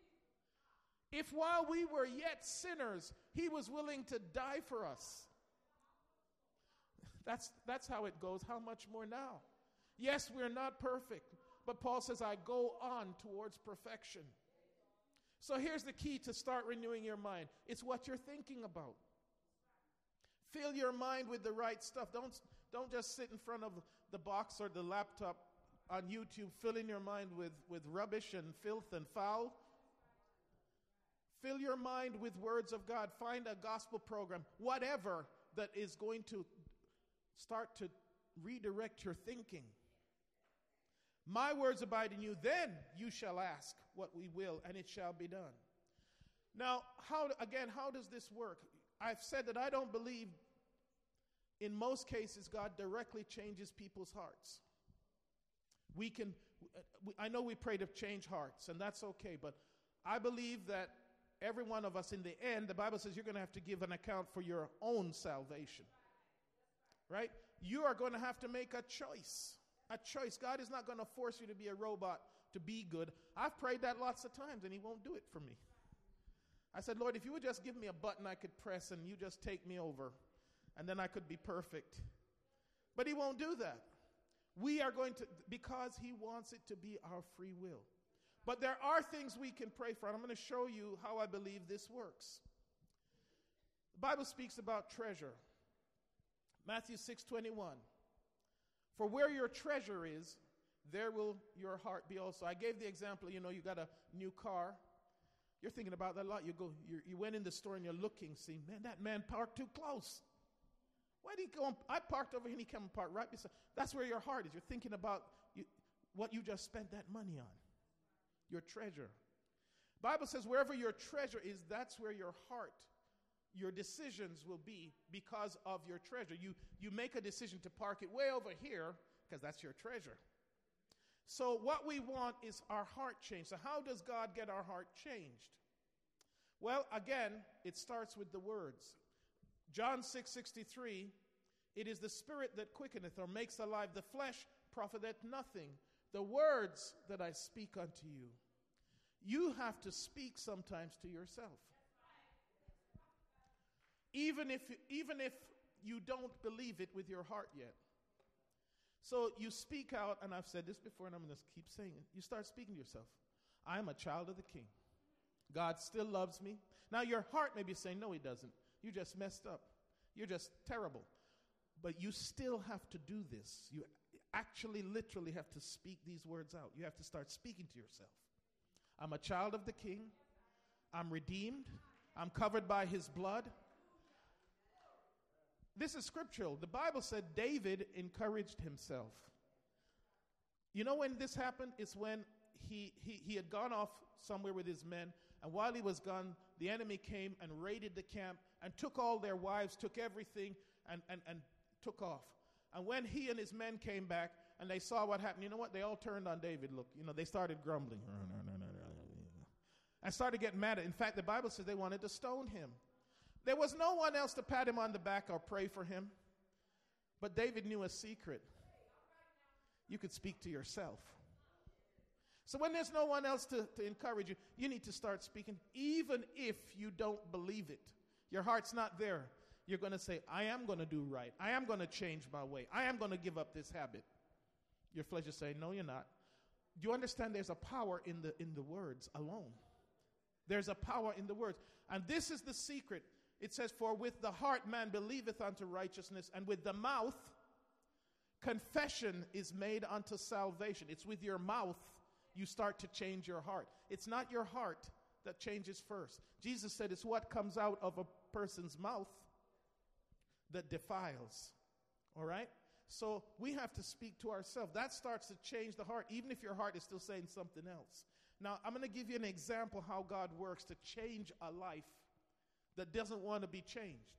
If while we were yet sinners, he was willing to die for us. That's, that's how it goes. How much more now? Yes, we're not perfect, but Paul says, I go on towards perfection. So here's the key to start renewing your mind. It's what you're thinking about. Fill your mind with the right stuff. Don't, don't just sit in front of the box or the laptop on YouTube, filling your mind with, with rubbish and filth and foul. Fill your mind with words of God. Find a gospel program, whatever that is going to start to redirect your thinking. My words abide in you, then you shall ask what we will, and it shall be done. Now, how again, how does this work? I've said that I don't believe in most cases God directly changes people's hearts. We can, I know we pray to change hearts, and that's okay, but I believe that every one of us in the end, the Bible says you're going to have to give an account for your own salvation. Right? You are going to have to make a choice. A choice. God is not going to force you to be a robot to be good. I've prayed that lots of times, and he won't do it for me. I said, Lord, if you would just give me a button I could press and you just take me over, and then I could be perfect. But he won't do that. We are going to, because he wants it to be our free will. But there are things we can pray for, and I'm going to show you how I believe this works. The Bible speaks about treasure. Matthew six twenty-one. For where your treasure is, there will your heart be also. I gave the example, you know, you got a new car. You're thinking about that a lot. You go, you you went in the store and you're looking, see, man, that man parked too close. Why did he go? On, I parked over here and he came and parked right beside. That's where your heart is. You're thinking about you, what you just spent that money on. Your treasure. Bible says wherever your treasure is, that's where your heart, your decisions will be because of your treasure. You, you make a decision to park it way over here because that's your treasure. So what we want is our heart changed. So how does God get our heart changed? Well, again, it starts with the words. John six sixty-three, it is the spirit that quickeneth or makes alive, the flesh profiteth nothing. The words that I speak unto you. You have to speak sometimes to yourself. Even if, even if you don't believe it with your heart yet. So you speak out, and I've said this before, and I'm going to keep saying it. You start speaking to yourself. I'm a child of the King. God still loves me. Now your heart may be saying, no, he doesn't. You just messed up. You're just terrible. But you still have to do this. You actually literally have to speak these words out. You have to start speaking to yourself. I'm a child of the King. I'm redeemed. I'm covered by his blood. This is scriptural. The Bible said David encouraged himself. You know when this happened? It's when he, he, he had gone off somewhere with his men, and while he was gone, the enemy came and raided the camp and took all their wives, took everything, and, and, and took off. And when he and his men came back and they saw what happened, you know what? They all turned on David. Look, you know, they started grumbling. and started getting mad at him. In fact, the Bible says they wanted to stone him. There was no one else to pat him on the back or pray for him. But David knew a secret. You could speak to yourself. So when there's no one else to, to encourage you, you need to start speaking. Even if you don't believe it, your heart's not there, you're going to say, I am going to do right. I am going to change my way. I am going to give up this habit. Your flesh is saying, no, you're not. Do you understand there's a power in the, in the words alone? There's a power in the words. And this is the secret. It says, for with the heart man believeth unto righteousness, and with the mouth confession is made unto salvation. It's with your mouth you start to change your heart. It's not your heart that changes first. Jesus said it's what comes out of a person's mouth that defiles. All right? So we have to speak to ourselves. That starts to change the heart, even if your heart is still saying something else. Now, I'm going to give you an example how God works to change a life that doesn't want to be changed.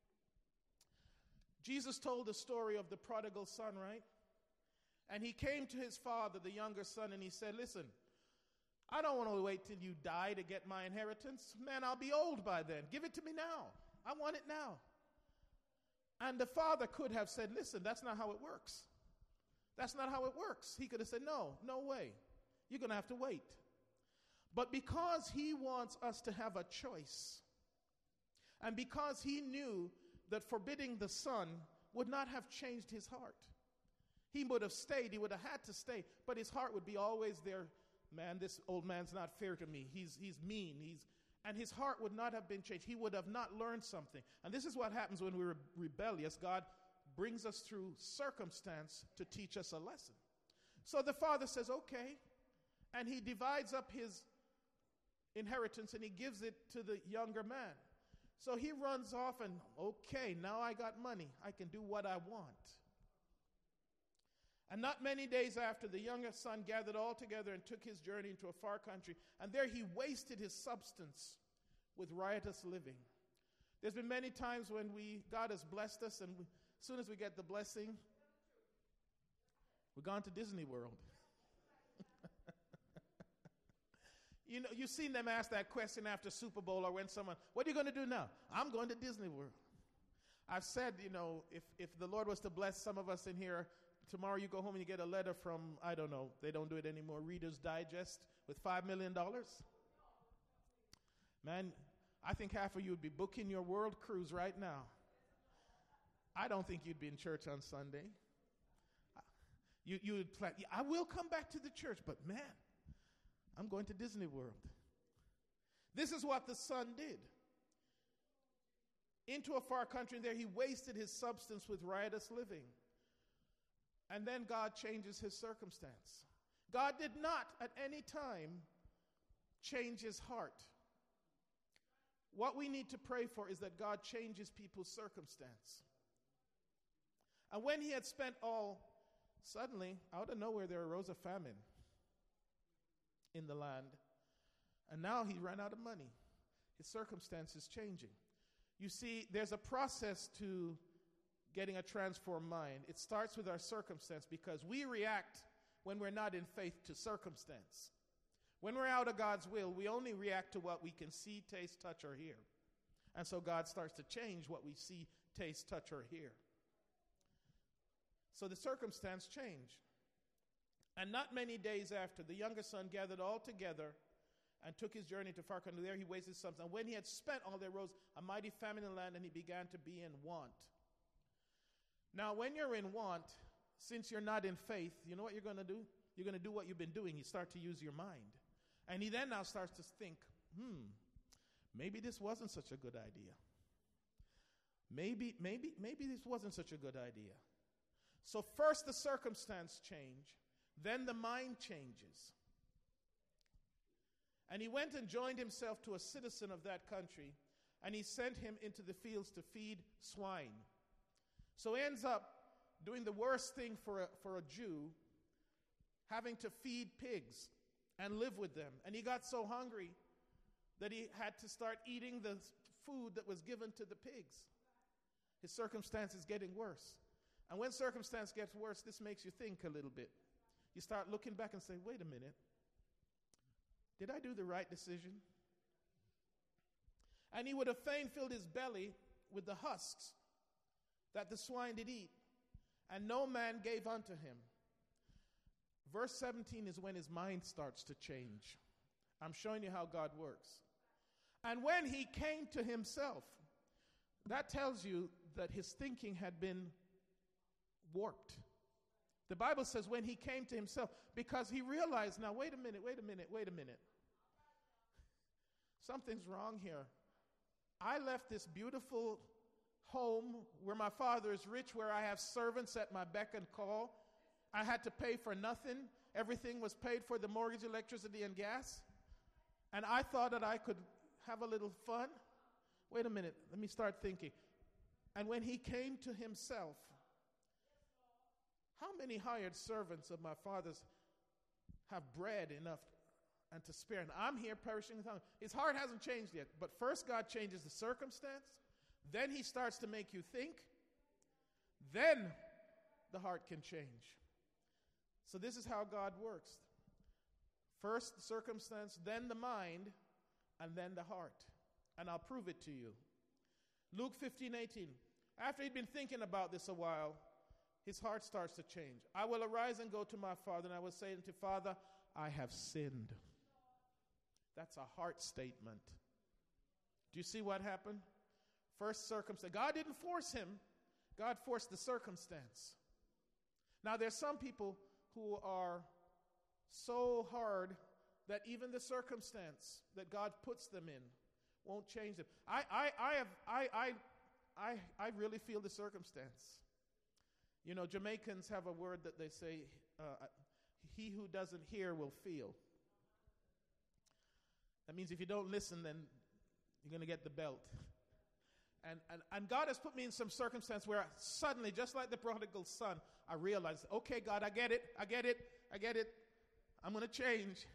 Jesus told the story of the prodigal son, right? And he came to his father, the younger son, and he said, listen, I don't want to wait till you die to get my inheritance. Man, I'll be old by then. Give it to me now. I want it now. And the father could have said, listen, that's not how it works. That's not how it works. He could have said, no, no way. You're going to have to wait. But because he wants us to have a choice, and because he knew that forbidding the son would not have changed his heart, he would have stayed, he would have had to stay, but his heart would be always there. Man, this old man's not fair to me. He's, he's mean. He's, and his heart would not have been changed. He would have not learned something. And this is what happens when we're rebellious. God brings us through circumstance to teach us a lesson. So the father says, okay, and he divides up his inheritance and he gives it to the younger man. So he runs off and, okay, now I got money. I can do what I want. And not many days after, the younger son gathered all together and took his journey into a far country. And there he wasted his substance with riotous living. There's been many times when we God has blessed us, and we, as soon as we get the blessing, we're gone to Disney World. You know, you've seen them ask that question after Super Bowl or when someone, what are you going to do now? I'm going to Disney World. I've said, you know, if, if the Lord was to bless some of us in here, tomorrow you go home and you get a letter from, I don't know, they don't do it anymore, Reader's Digest with five million dollars. Man, I think half of you would be booking your world cruise right now. I don't think you'd be in church on Sunday. You, you would plan, I will come back to the church, but man, I'm going to Disney World. This is what the son did. Into a far country, and there he wasted his substance with riotous living. And then God changes his circumstance. God did not at any time change his heart. What we need to pray for is that God changes people's circumstance. And when he had spent all, suddenly, out of nowhere, there arose a famine in the land. And now he ran out of money. His circumstance is changing. You see, there's a process to getting a transformed mind. It starts with our circumstance, because we react when we're not in faith to circumstance. When we're out of God's will, we only react to what we can see, taste, touch, or hear. And so God starts to change what we see, taste, touch, or hear. So the circumstance changed. And not many days after, the younger son gathered all together and took his journey to far country. There he wasted substance. And when he had spent all, there rose a mighty famine in the land, and he began to be in want. Now, when you're in want, since you're not in faith, you know what you're going to do? You're going to do what you've been doing. You start to use your mind. And he then now starts to think, hmm, maybe this wasn't such a good idea. Maybe, maybe, maybe this wasn't such a good idea. So first the circumstance change, then the mind changes. And he went and joined himself to a citizen of that country, and he sent him into the fields to feed swine. So he ends up doing the worst thing for a, for a Jew, having to feed pigs and live with them. And he got so hungry that he had to start eating the food that was given to the pigs. His circumstance is getting worse. And when circumstance gets worse, this makes you think a little bit. You start looking back and say, wait a minute. Did I do the right decision? And he would have fain filled his belly with the husks that the swine did eat, and no man gave unto him. Verse seventeen is when his mind starts to change. I'm showing you how God works. And when he came to himself, that tells you that his thinking had been warped. The Bible says when he came to himself, because he realized, now wait a minute, wait a minute, wait a minute. Something's wrong here. I left this beautiful home where my father is rich, where I have servants at my beck and call. I had to pay for nothing. Everything was paid for, the mortgage, electricity, and gas. And I thought that I could have a little fun. Wait a minute, let me start thinking. And when he came to himself, how many hired servants of my father's have bread enough and to spare? And I'm here perishing with hunger. His heart hasn't changed yet. But first God changes the circumstance. Then he starts to make you think. Then the heart can change. So this is how God works. First the circumstance, then the mind, and then the heart. And I'll prove it to you. Luke fifteen eighteen. After he'd been thinking about this a while, his heart starts to change. I will arise and go to my father, and I will say unto Father, I have sinned. That's a heart statement. Do you see what happened? First circumstance. God didn't force him. God forced the circumstance. Now there's some people who are so hard that even the circumstance that God puts them in won't change them. I, I, I have, I, I, I, I really feel the circumstance. You know, Jamaicans have a word that they say, uh, he who doesn't hear will feel. That means if you don't listen, then you're going to get the belt. And, and, and God has put me in some circumstance where suddenly, just like the prodigal son, I realized, okay, God, I get it, I get it, I get it. I'm going to change.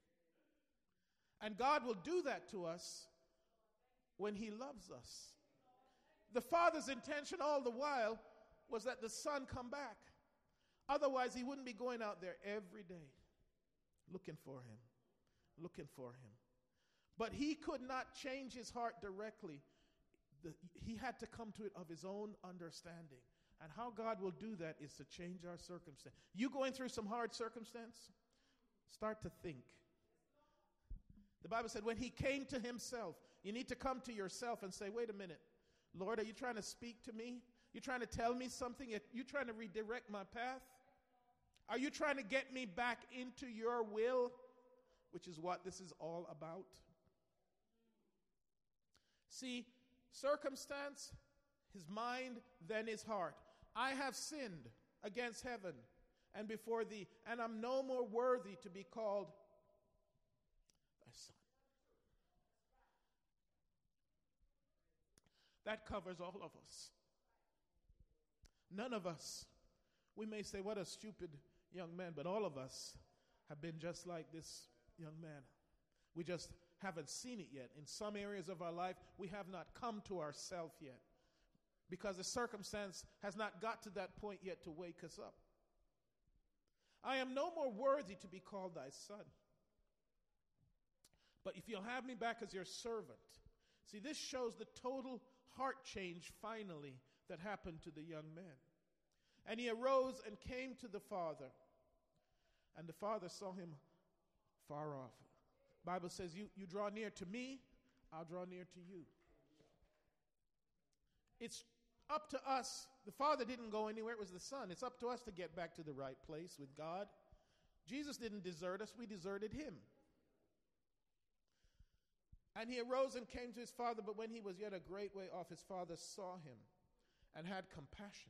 And God will do that to us when he loves us. The Father's intention all the while was that the Son come back. Otherwise, he wouldn't be going out there every day looking for him, looking for him. But he could not change his heart directly. The, he had to come to it of his own understanding. And how God will do that is to change our circumstance. You going through some hard circumstance? Start to think. The Bible said when he came to himself, you need to come to yourself and say, wait a minute, Lord, are you trying to speak to me? You trying to tell me something? You trying to redirect my path? Are you trying to get me back into your will? Which is what this is all about. See, circumstance, his mind, then his heart. I have sinned against heaven and before thee, and I'm no more worthy to be called thy son. That covers all of us. None of us, we may say, what a stupid young man, but all of us have been just like this young man. We just haven't seen it yet. In some areas of our life, we have not come to ourselves yet because the circumstance has not got to that point yet to wake us up. I am no more worthy to be called thy son. But if you'll have me back as your servant. See, this shows the total heart change finally that happened to the young man. And he arose and came to the father. And the father saw him far off. The Bible says, you, you draw near to me, I'll draw near to you. It's up to us. The Father didn't go anywhere. It was the Son. It's up to us to get back to the right place with God. Jesus didn't desert us. We deserted him. And he arose and came to his father, but when he was yet a great way off, his father saw him and had compassion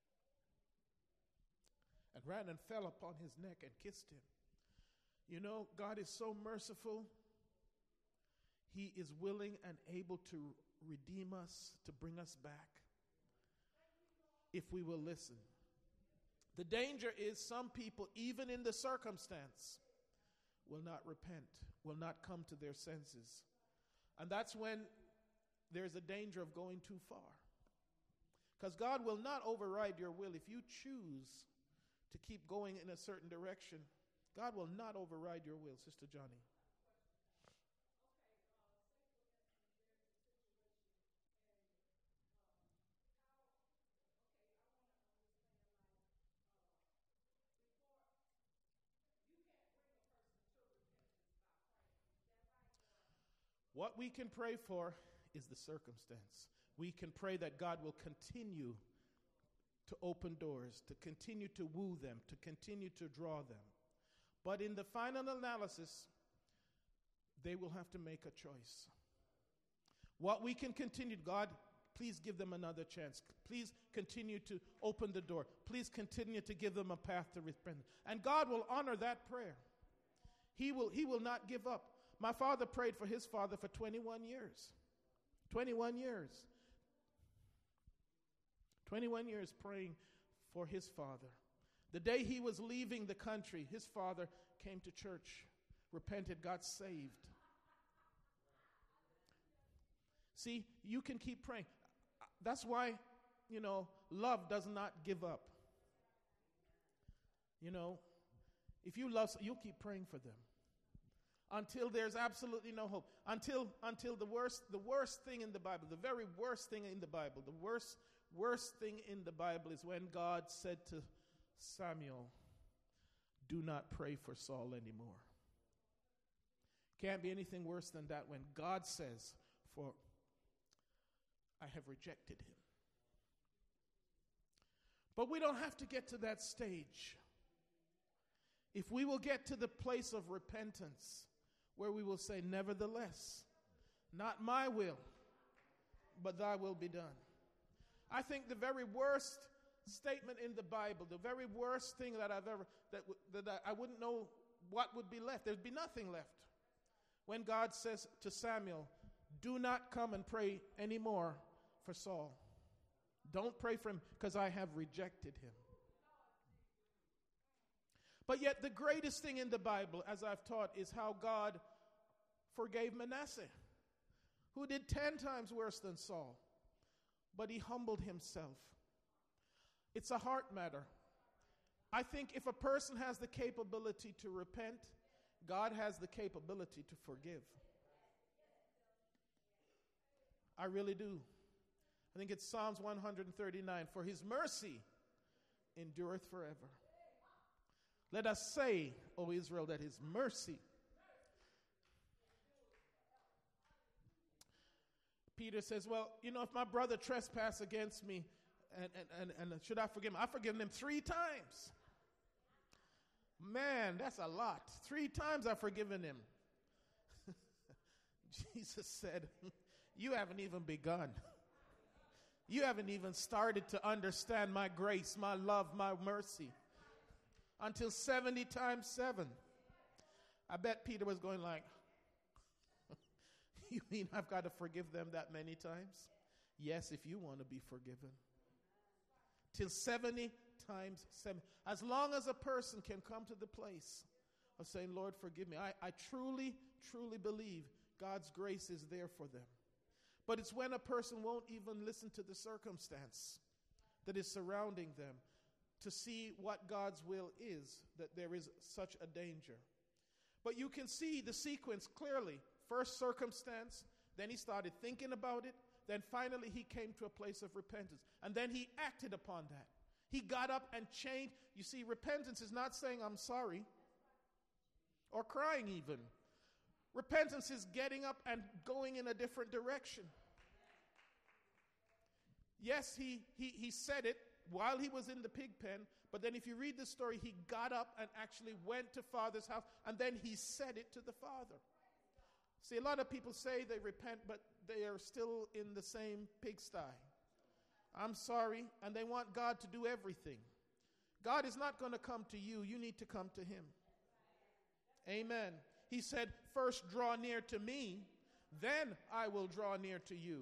and ran and fell upon his neck and kissed him. You know, God is so merciful. He is willing and able to redeem us, to bring us back, if we will listen. The danger is some people, even in the circumstance, will not repent, will not come to their senses. And that's when there's a danger of going too far. Because God will not override your will. If you choose to keep going in a certain direction, God will not override your will, Sister Johnny. What we can pray for is the circumstance. We can pray that God will continue to open doors, to continue to woo them, to continue to draw them. But in the final analysis, they will have to make a choice. What we can continue, God, please give them another chance. Please continue to open the door. Please continue to give them a path to repentance. And God will honor that prayer. He will, he will not give up. My father prayed for his father for twenty-one years. twenty-one years. twenty-one years praying for his father. The day he was leaving the country, his father came to church, repented, got saved. See, you can keep praying. That's why, you know, love does not give up. You know, if you love, you'll keep praying for them until there's absolutely no hope. Until until the worst the worst thing in the Bible, the very worst thing in the Bible, the worst worst thing in the Bible is when God said to Samuel, "Do not pray for Saul anymore." Can't be anything worse than that when God says, "For I have rejected him." But we don't have to get to that stage. If we will get to the place of repentance where we will say, "Nevertheless, not my will, but thy will be done." I think the very worst statement in the Bible, the very worst thing that I've ever, that, w- that I, I wouldn't know what would be left. There'd be nothing left. When God says to Samuel, "Do not come and pray anymore for Saul. Don't pray for him because I have rejected him." But yet the greatest thing in the Bible, as I've taught, is how God forgave Manasseh, who did ten times worse than Saul. But he humbled himself. It's a heart matter. I think if a person has the capability to repent, God has the capability to forgive. I really do. I think it's Psalms one thirty-nine. "For his mercy endureth forever." Let us say, O Israel, that his mercy. Peter says, well, you know, if my brother trespass against me, and, and, and, and should I forgive him? I've forgiven him three times. Man, that's a lot. Three times I've forgiven him. Jesus said, you haven't even begun. You haven't even started to understand my grace, my love, my mercy. Until seventy times seven. I bet Peter was going like, you mean I've got to forgive them that many times? Yes, if you want to be forgiven. Till seventy times seven. As long as a person can come to the place of saying, Lord, forgive me. I, I truly, truly believe God's grace is there for them. But it's when a person won't even listen to the circumstance that is surrounding them to see what God's will is, that there is such a danger. But you can see the sequence clearly. First circumstance, then he started thinking about it, then finally he came to a place of repentance. And then he acted upon that. He got up and changed. You see, repentance is not saying I'm sorry or crying even. Repentance is getting up and going in a different direction. Yes, he, he, he said it while he was in the pig pen, but then if you read the story, he got up and actually went to Father's house, and then he said it to the Father. See, a lot of people say they repent, but they are still in the same pigsty. I'm sorry, and they want God to do everything. God is not going to come to you. You need to come to him. Amen. He said, first draw near to me, then I will draw near to you.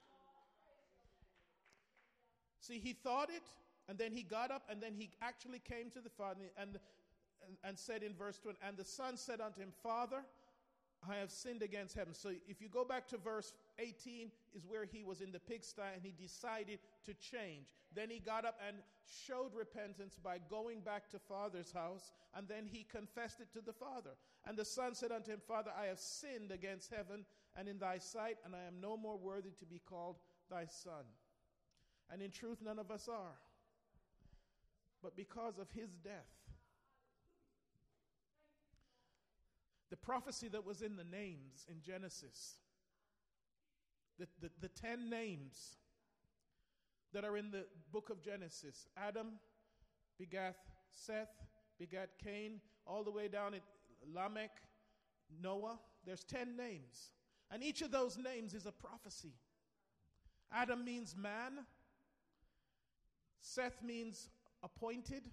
See, he thought it, and then he got up, and then he actually came to the Father and, and, and said in verse twenty, and the Son said unto him, Father, I have sinned against heaven. So if you go back to verse eighteen, is where he was in the pigsty, and he decided to change. Then he got up and showed repentance by going back to Father's house, and then he confessed it to the Father. And the Son said unto him, Father, I have sinned against heaven and in thy sight, and I am no more worthy to be called thy son. And in truth, none of us are. But because of his death, the prophecy that was in the names in Genesis The, the, the ten names that are in the book of Genesis. Adam begat Seth, begat Cain, all the way down at Lamech, Noah. There's ten names. And each of those names is a prophecy. Adam means man. Seth means appointed.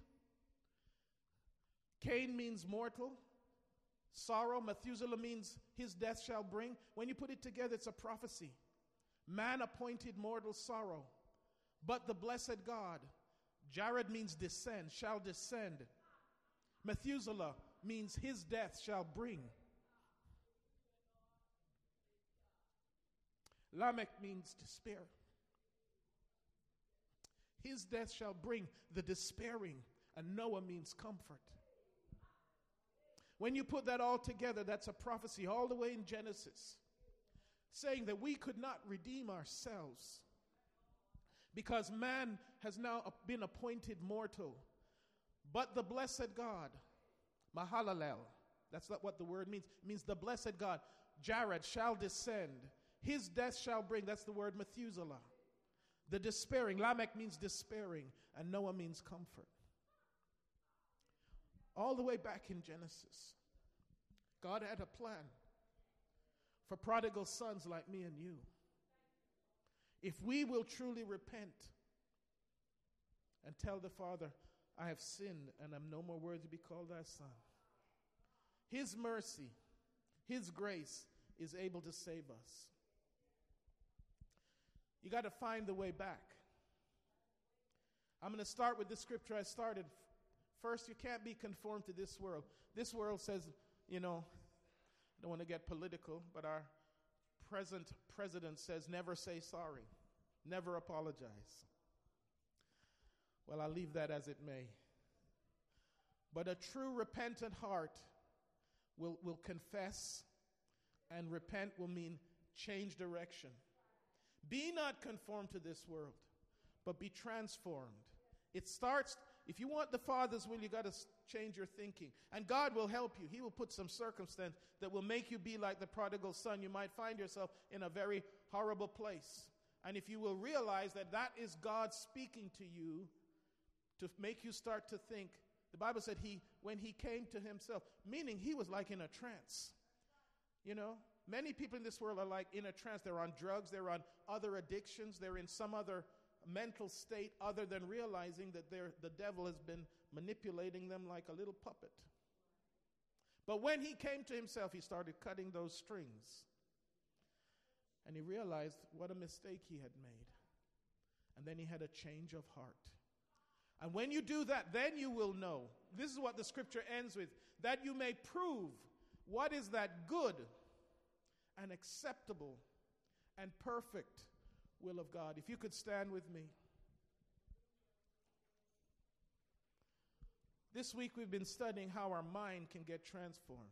Cain means mortal. Sorrow. Methuselah means his death shall bring. When you put it together, it's a prophecy. Man appointed mortal sorrow. But the blessed God. Jared means descend, shall descend. Methuselah means his death shall bring. Lamech means despair. His death shall bring the despairing. And Noah means comfort. When you put that all together, that's a prophecy all the way in Genesis, saying that we could not redeem ourselves because man has now been appointed mortal. But the blessed God, Mahalalel, that's not what the word means. It means the blessed God, Jared, shall descend. His death shall bring, that's the word Methuselah. The despairing, Lamech means despairing, and Noah means comfort. All the way back in Genesis, God had a plan for prodigal sons like me and you. If we will truly repent and tell the Father, I have sinned and I'm no more worthy to be called thy son, his mercy, his grace is able to save us. You got to find the way back. I'm going to start with the scripture I started. First, you can't be conformed to this world. This world says, you know, I don't want to get political, but our present president says never say sorry, never apologize. Well, I'll leave that as it may. But a true repentant heart will, will confess, and repent will mean change direction. Be not conformed to this world, but be transformed. It starts, if you want the Father's will, you got to change your thinking. And God will help you. He will put some circumstance that will make you be like the prodigal son. You might find yourself in a very horrible place. And if you will realize that that is God speaking to you to make you start to think, the Bible said he, when he came to himself, meaning he was like in a trance. You know, many people in this world are like in a trance. They're on drugs. They're on other addictions. They're in some other mental state other than realizing that they're, the devil has been manipulating them like a little puppet. But when he came to himself, he started cutting those strings. And he realized what a mistake he had made. And then he had a change of heart. And when you do that, then you will know. This is what the scripture ends with. That you may prove what is that good and acceptable and perfect will of God. If you could stand with me. This week we've been studying how our mind can get transformed.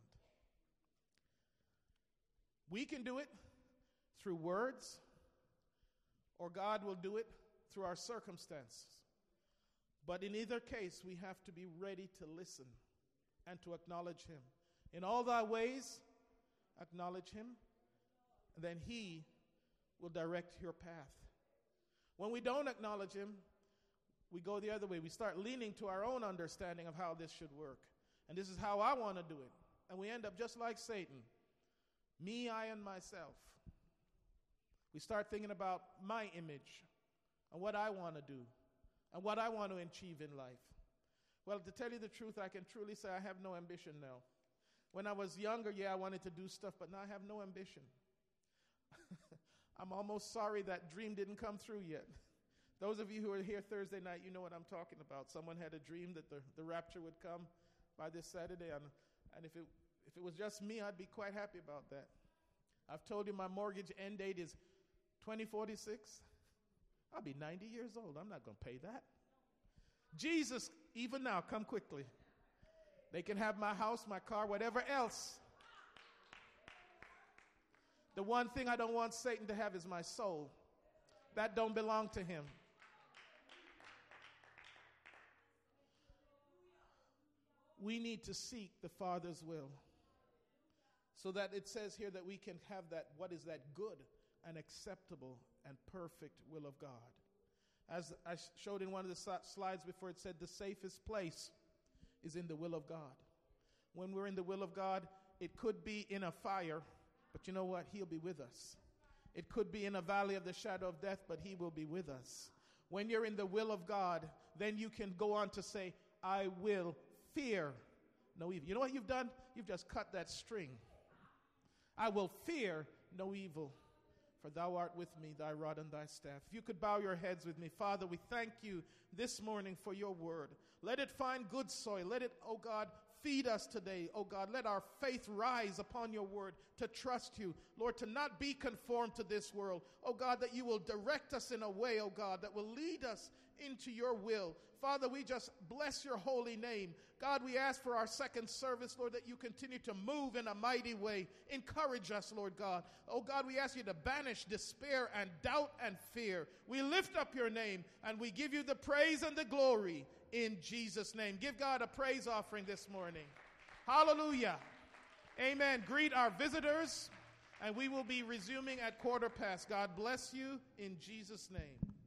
We can do it through words, or God will do it through our circumstances. But in either case, we have to be ready to listen and to acknowledge him. In all thy ways, acknowledge him, and then he will direct your path. When we don't acknowledge him, we go the other way. We start leaning to our own understanding of how this should work. And this is how I want to do it. And we end up just like Satan. Me, I, and myself. We start thinking about my image and what I want to do and what I want to achieve in life. Well, to tell you the truth, I can truly say I have no ambition now. When I was younger, yeah, I wanted to do stuff, but now I have no ambition. I'm almost sorry that dream didn't come through yet. Those of you who are here Thursday night, you know what I'm talking about. Someone had a dream that the, the rapture would come by this Saturday, and, and if it if it was just me, I'd be quite happy about that. I've told you my mortgage end date is twenty forty-six. I'll be ninety years old. I'm not going to pay that. Jesus, even now, come quickly. They can have my house, my car, whatever else. The one thing I don't want Satan to have is my soul. That don't belong to him. We need to seek the Father's will. So that it says here that we can have that, what is that good and acceptable and perfect will of God. As I showed in one of the slides before, it said the safest place is in the will of God. When we're in the will of God, it could be in a fire, but you know what? He'll be with us. It could be in a valley of the shadow of death, but he will be with us. When you're in the will of God, then you can go on to say, I will fear no evil. You know what you've done? You've just cut that string. I will fear no evil, for thou art with me, thy rod and thy staff. If you could bow your heads with me. Father, we thank you this morning for your word. Let it find good soil. Let it, oh God, feed us today. Oh God, let our faith rise upon your word to trust you. Lord, to not be conformed to this world. Oh God, that you will direct us in a way, oh God, that will lead us into your will. Father, we just bless your holy name. God, we ask for our second service, Lord, that you continue to move in a mighty way. Encourage us, Lord God. Oh God, we ask you to banish despair and doubt and fear. We lift up your name and we give you the praise and the glory in Jesus' name. Give God a praise offering this morning. Hallelujah. Amen. Greet our visitors, and we will be resuming at quarter past. God bless you in Jesus' name.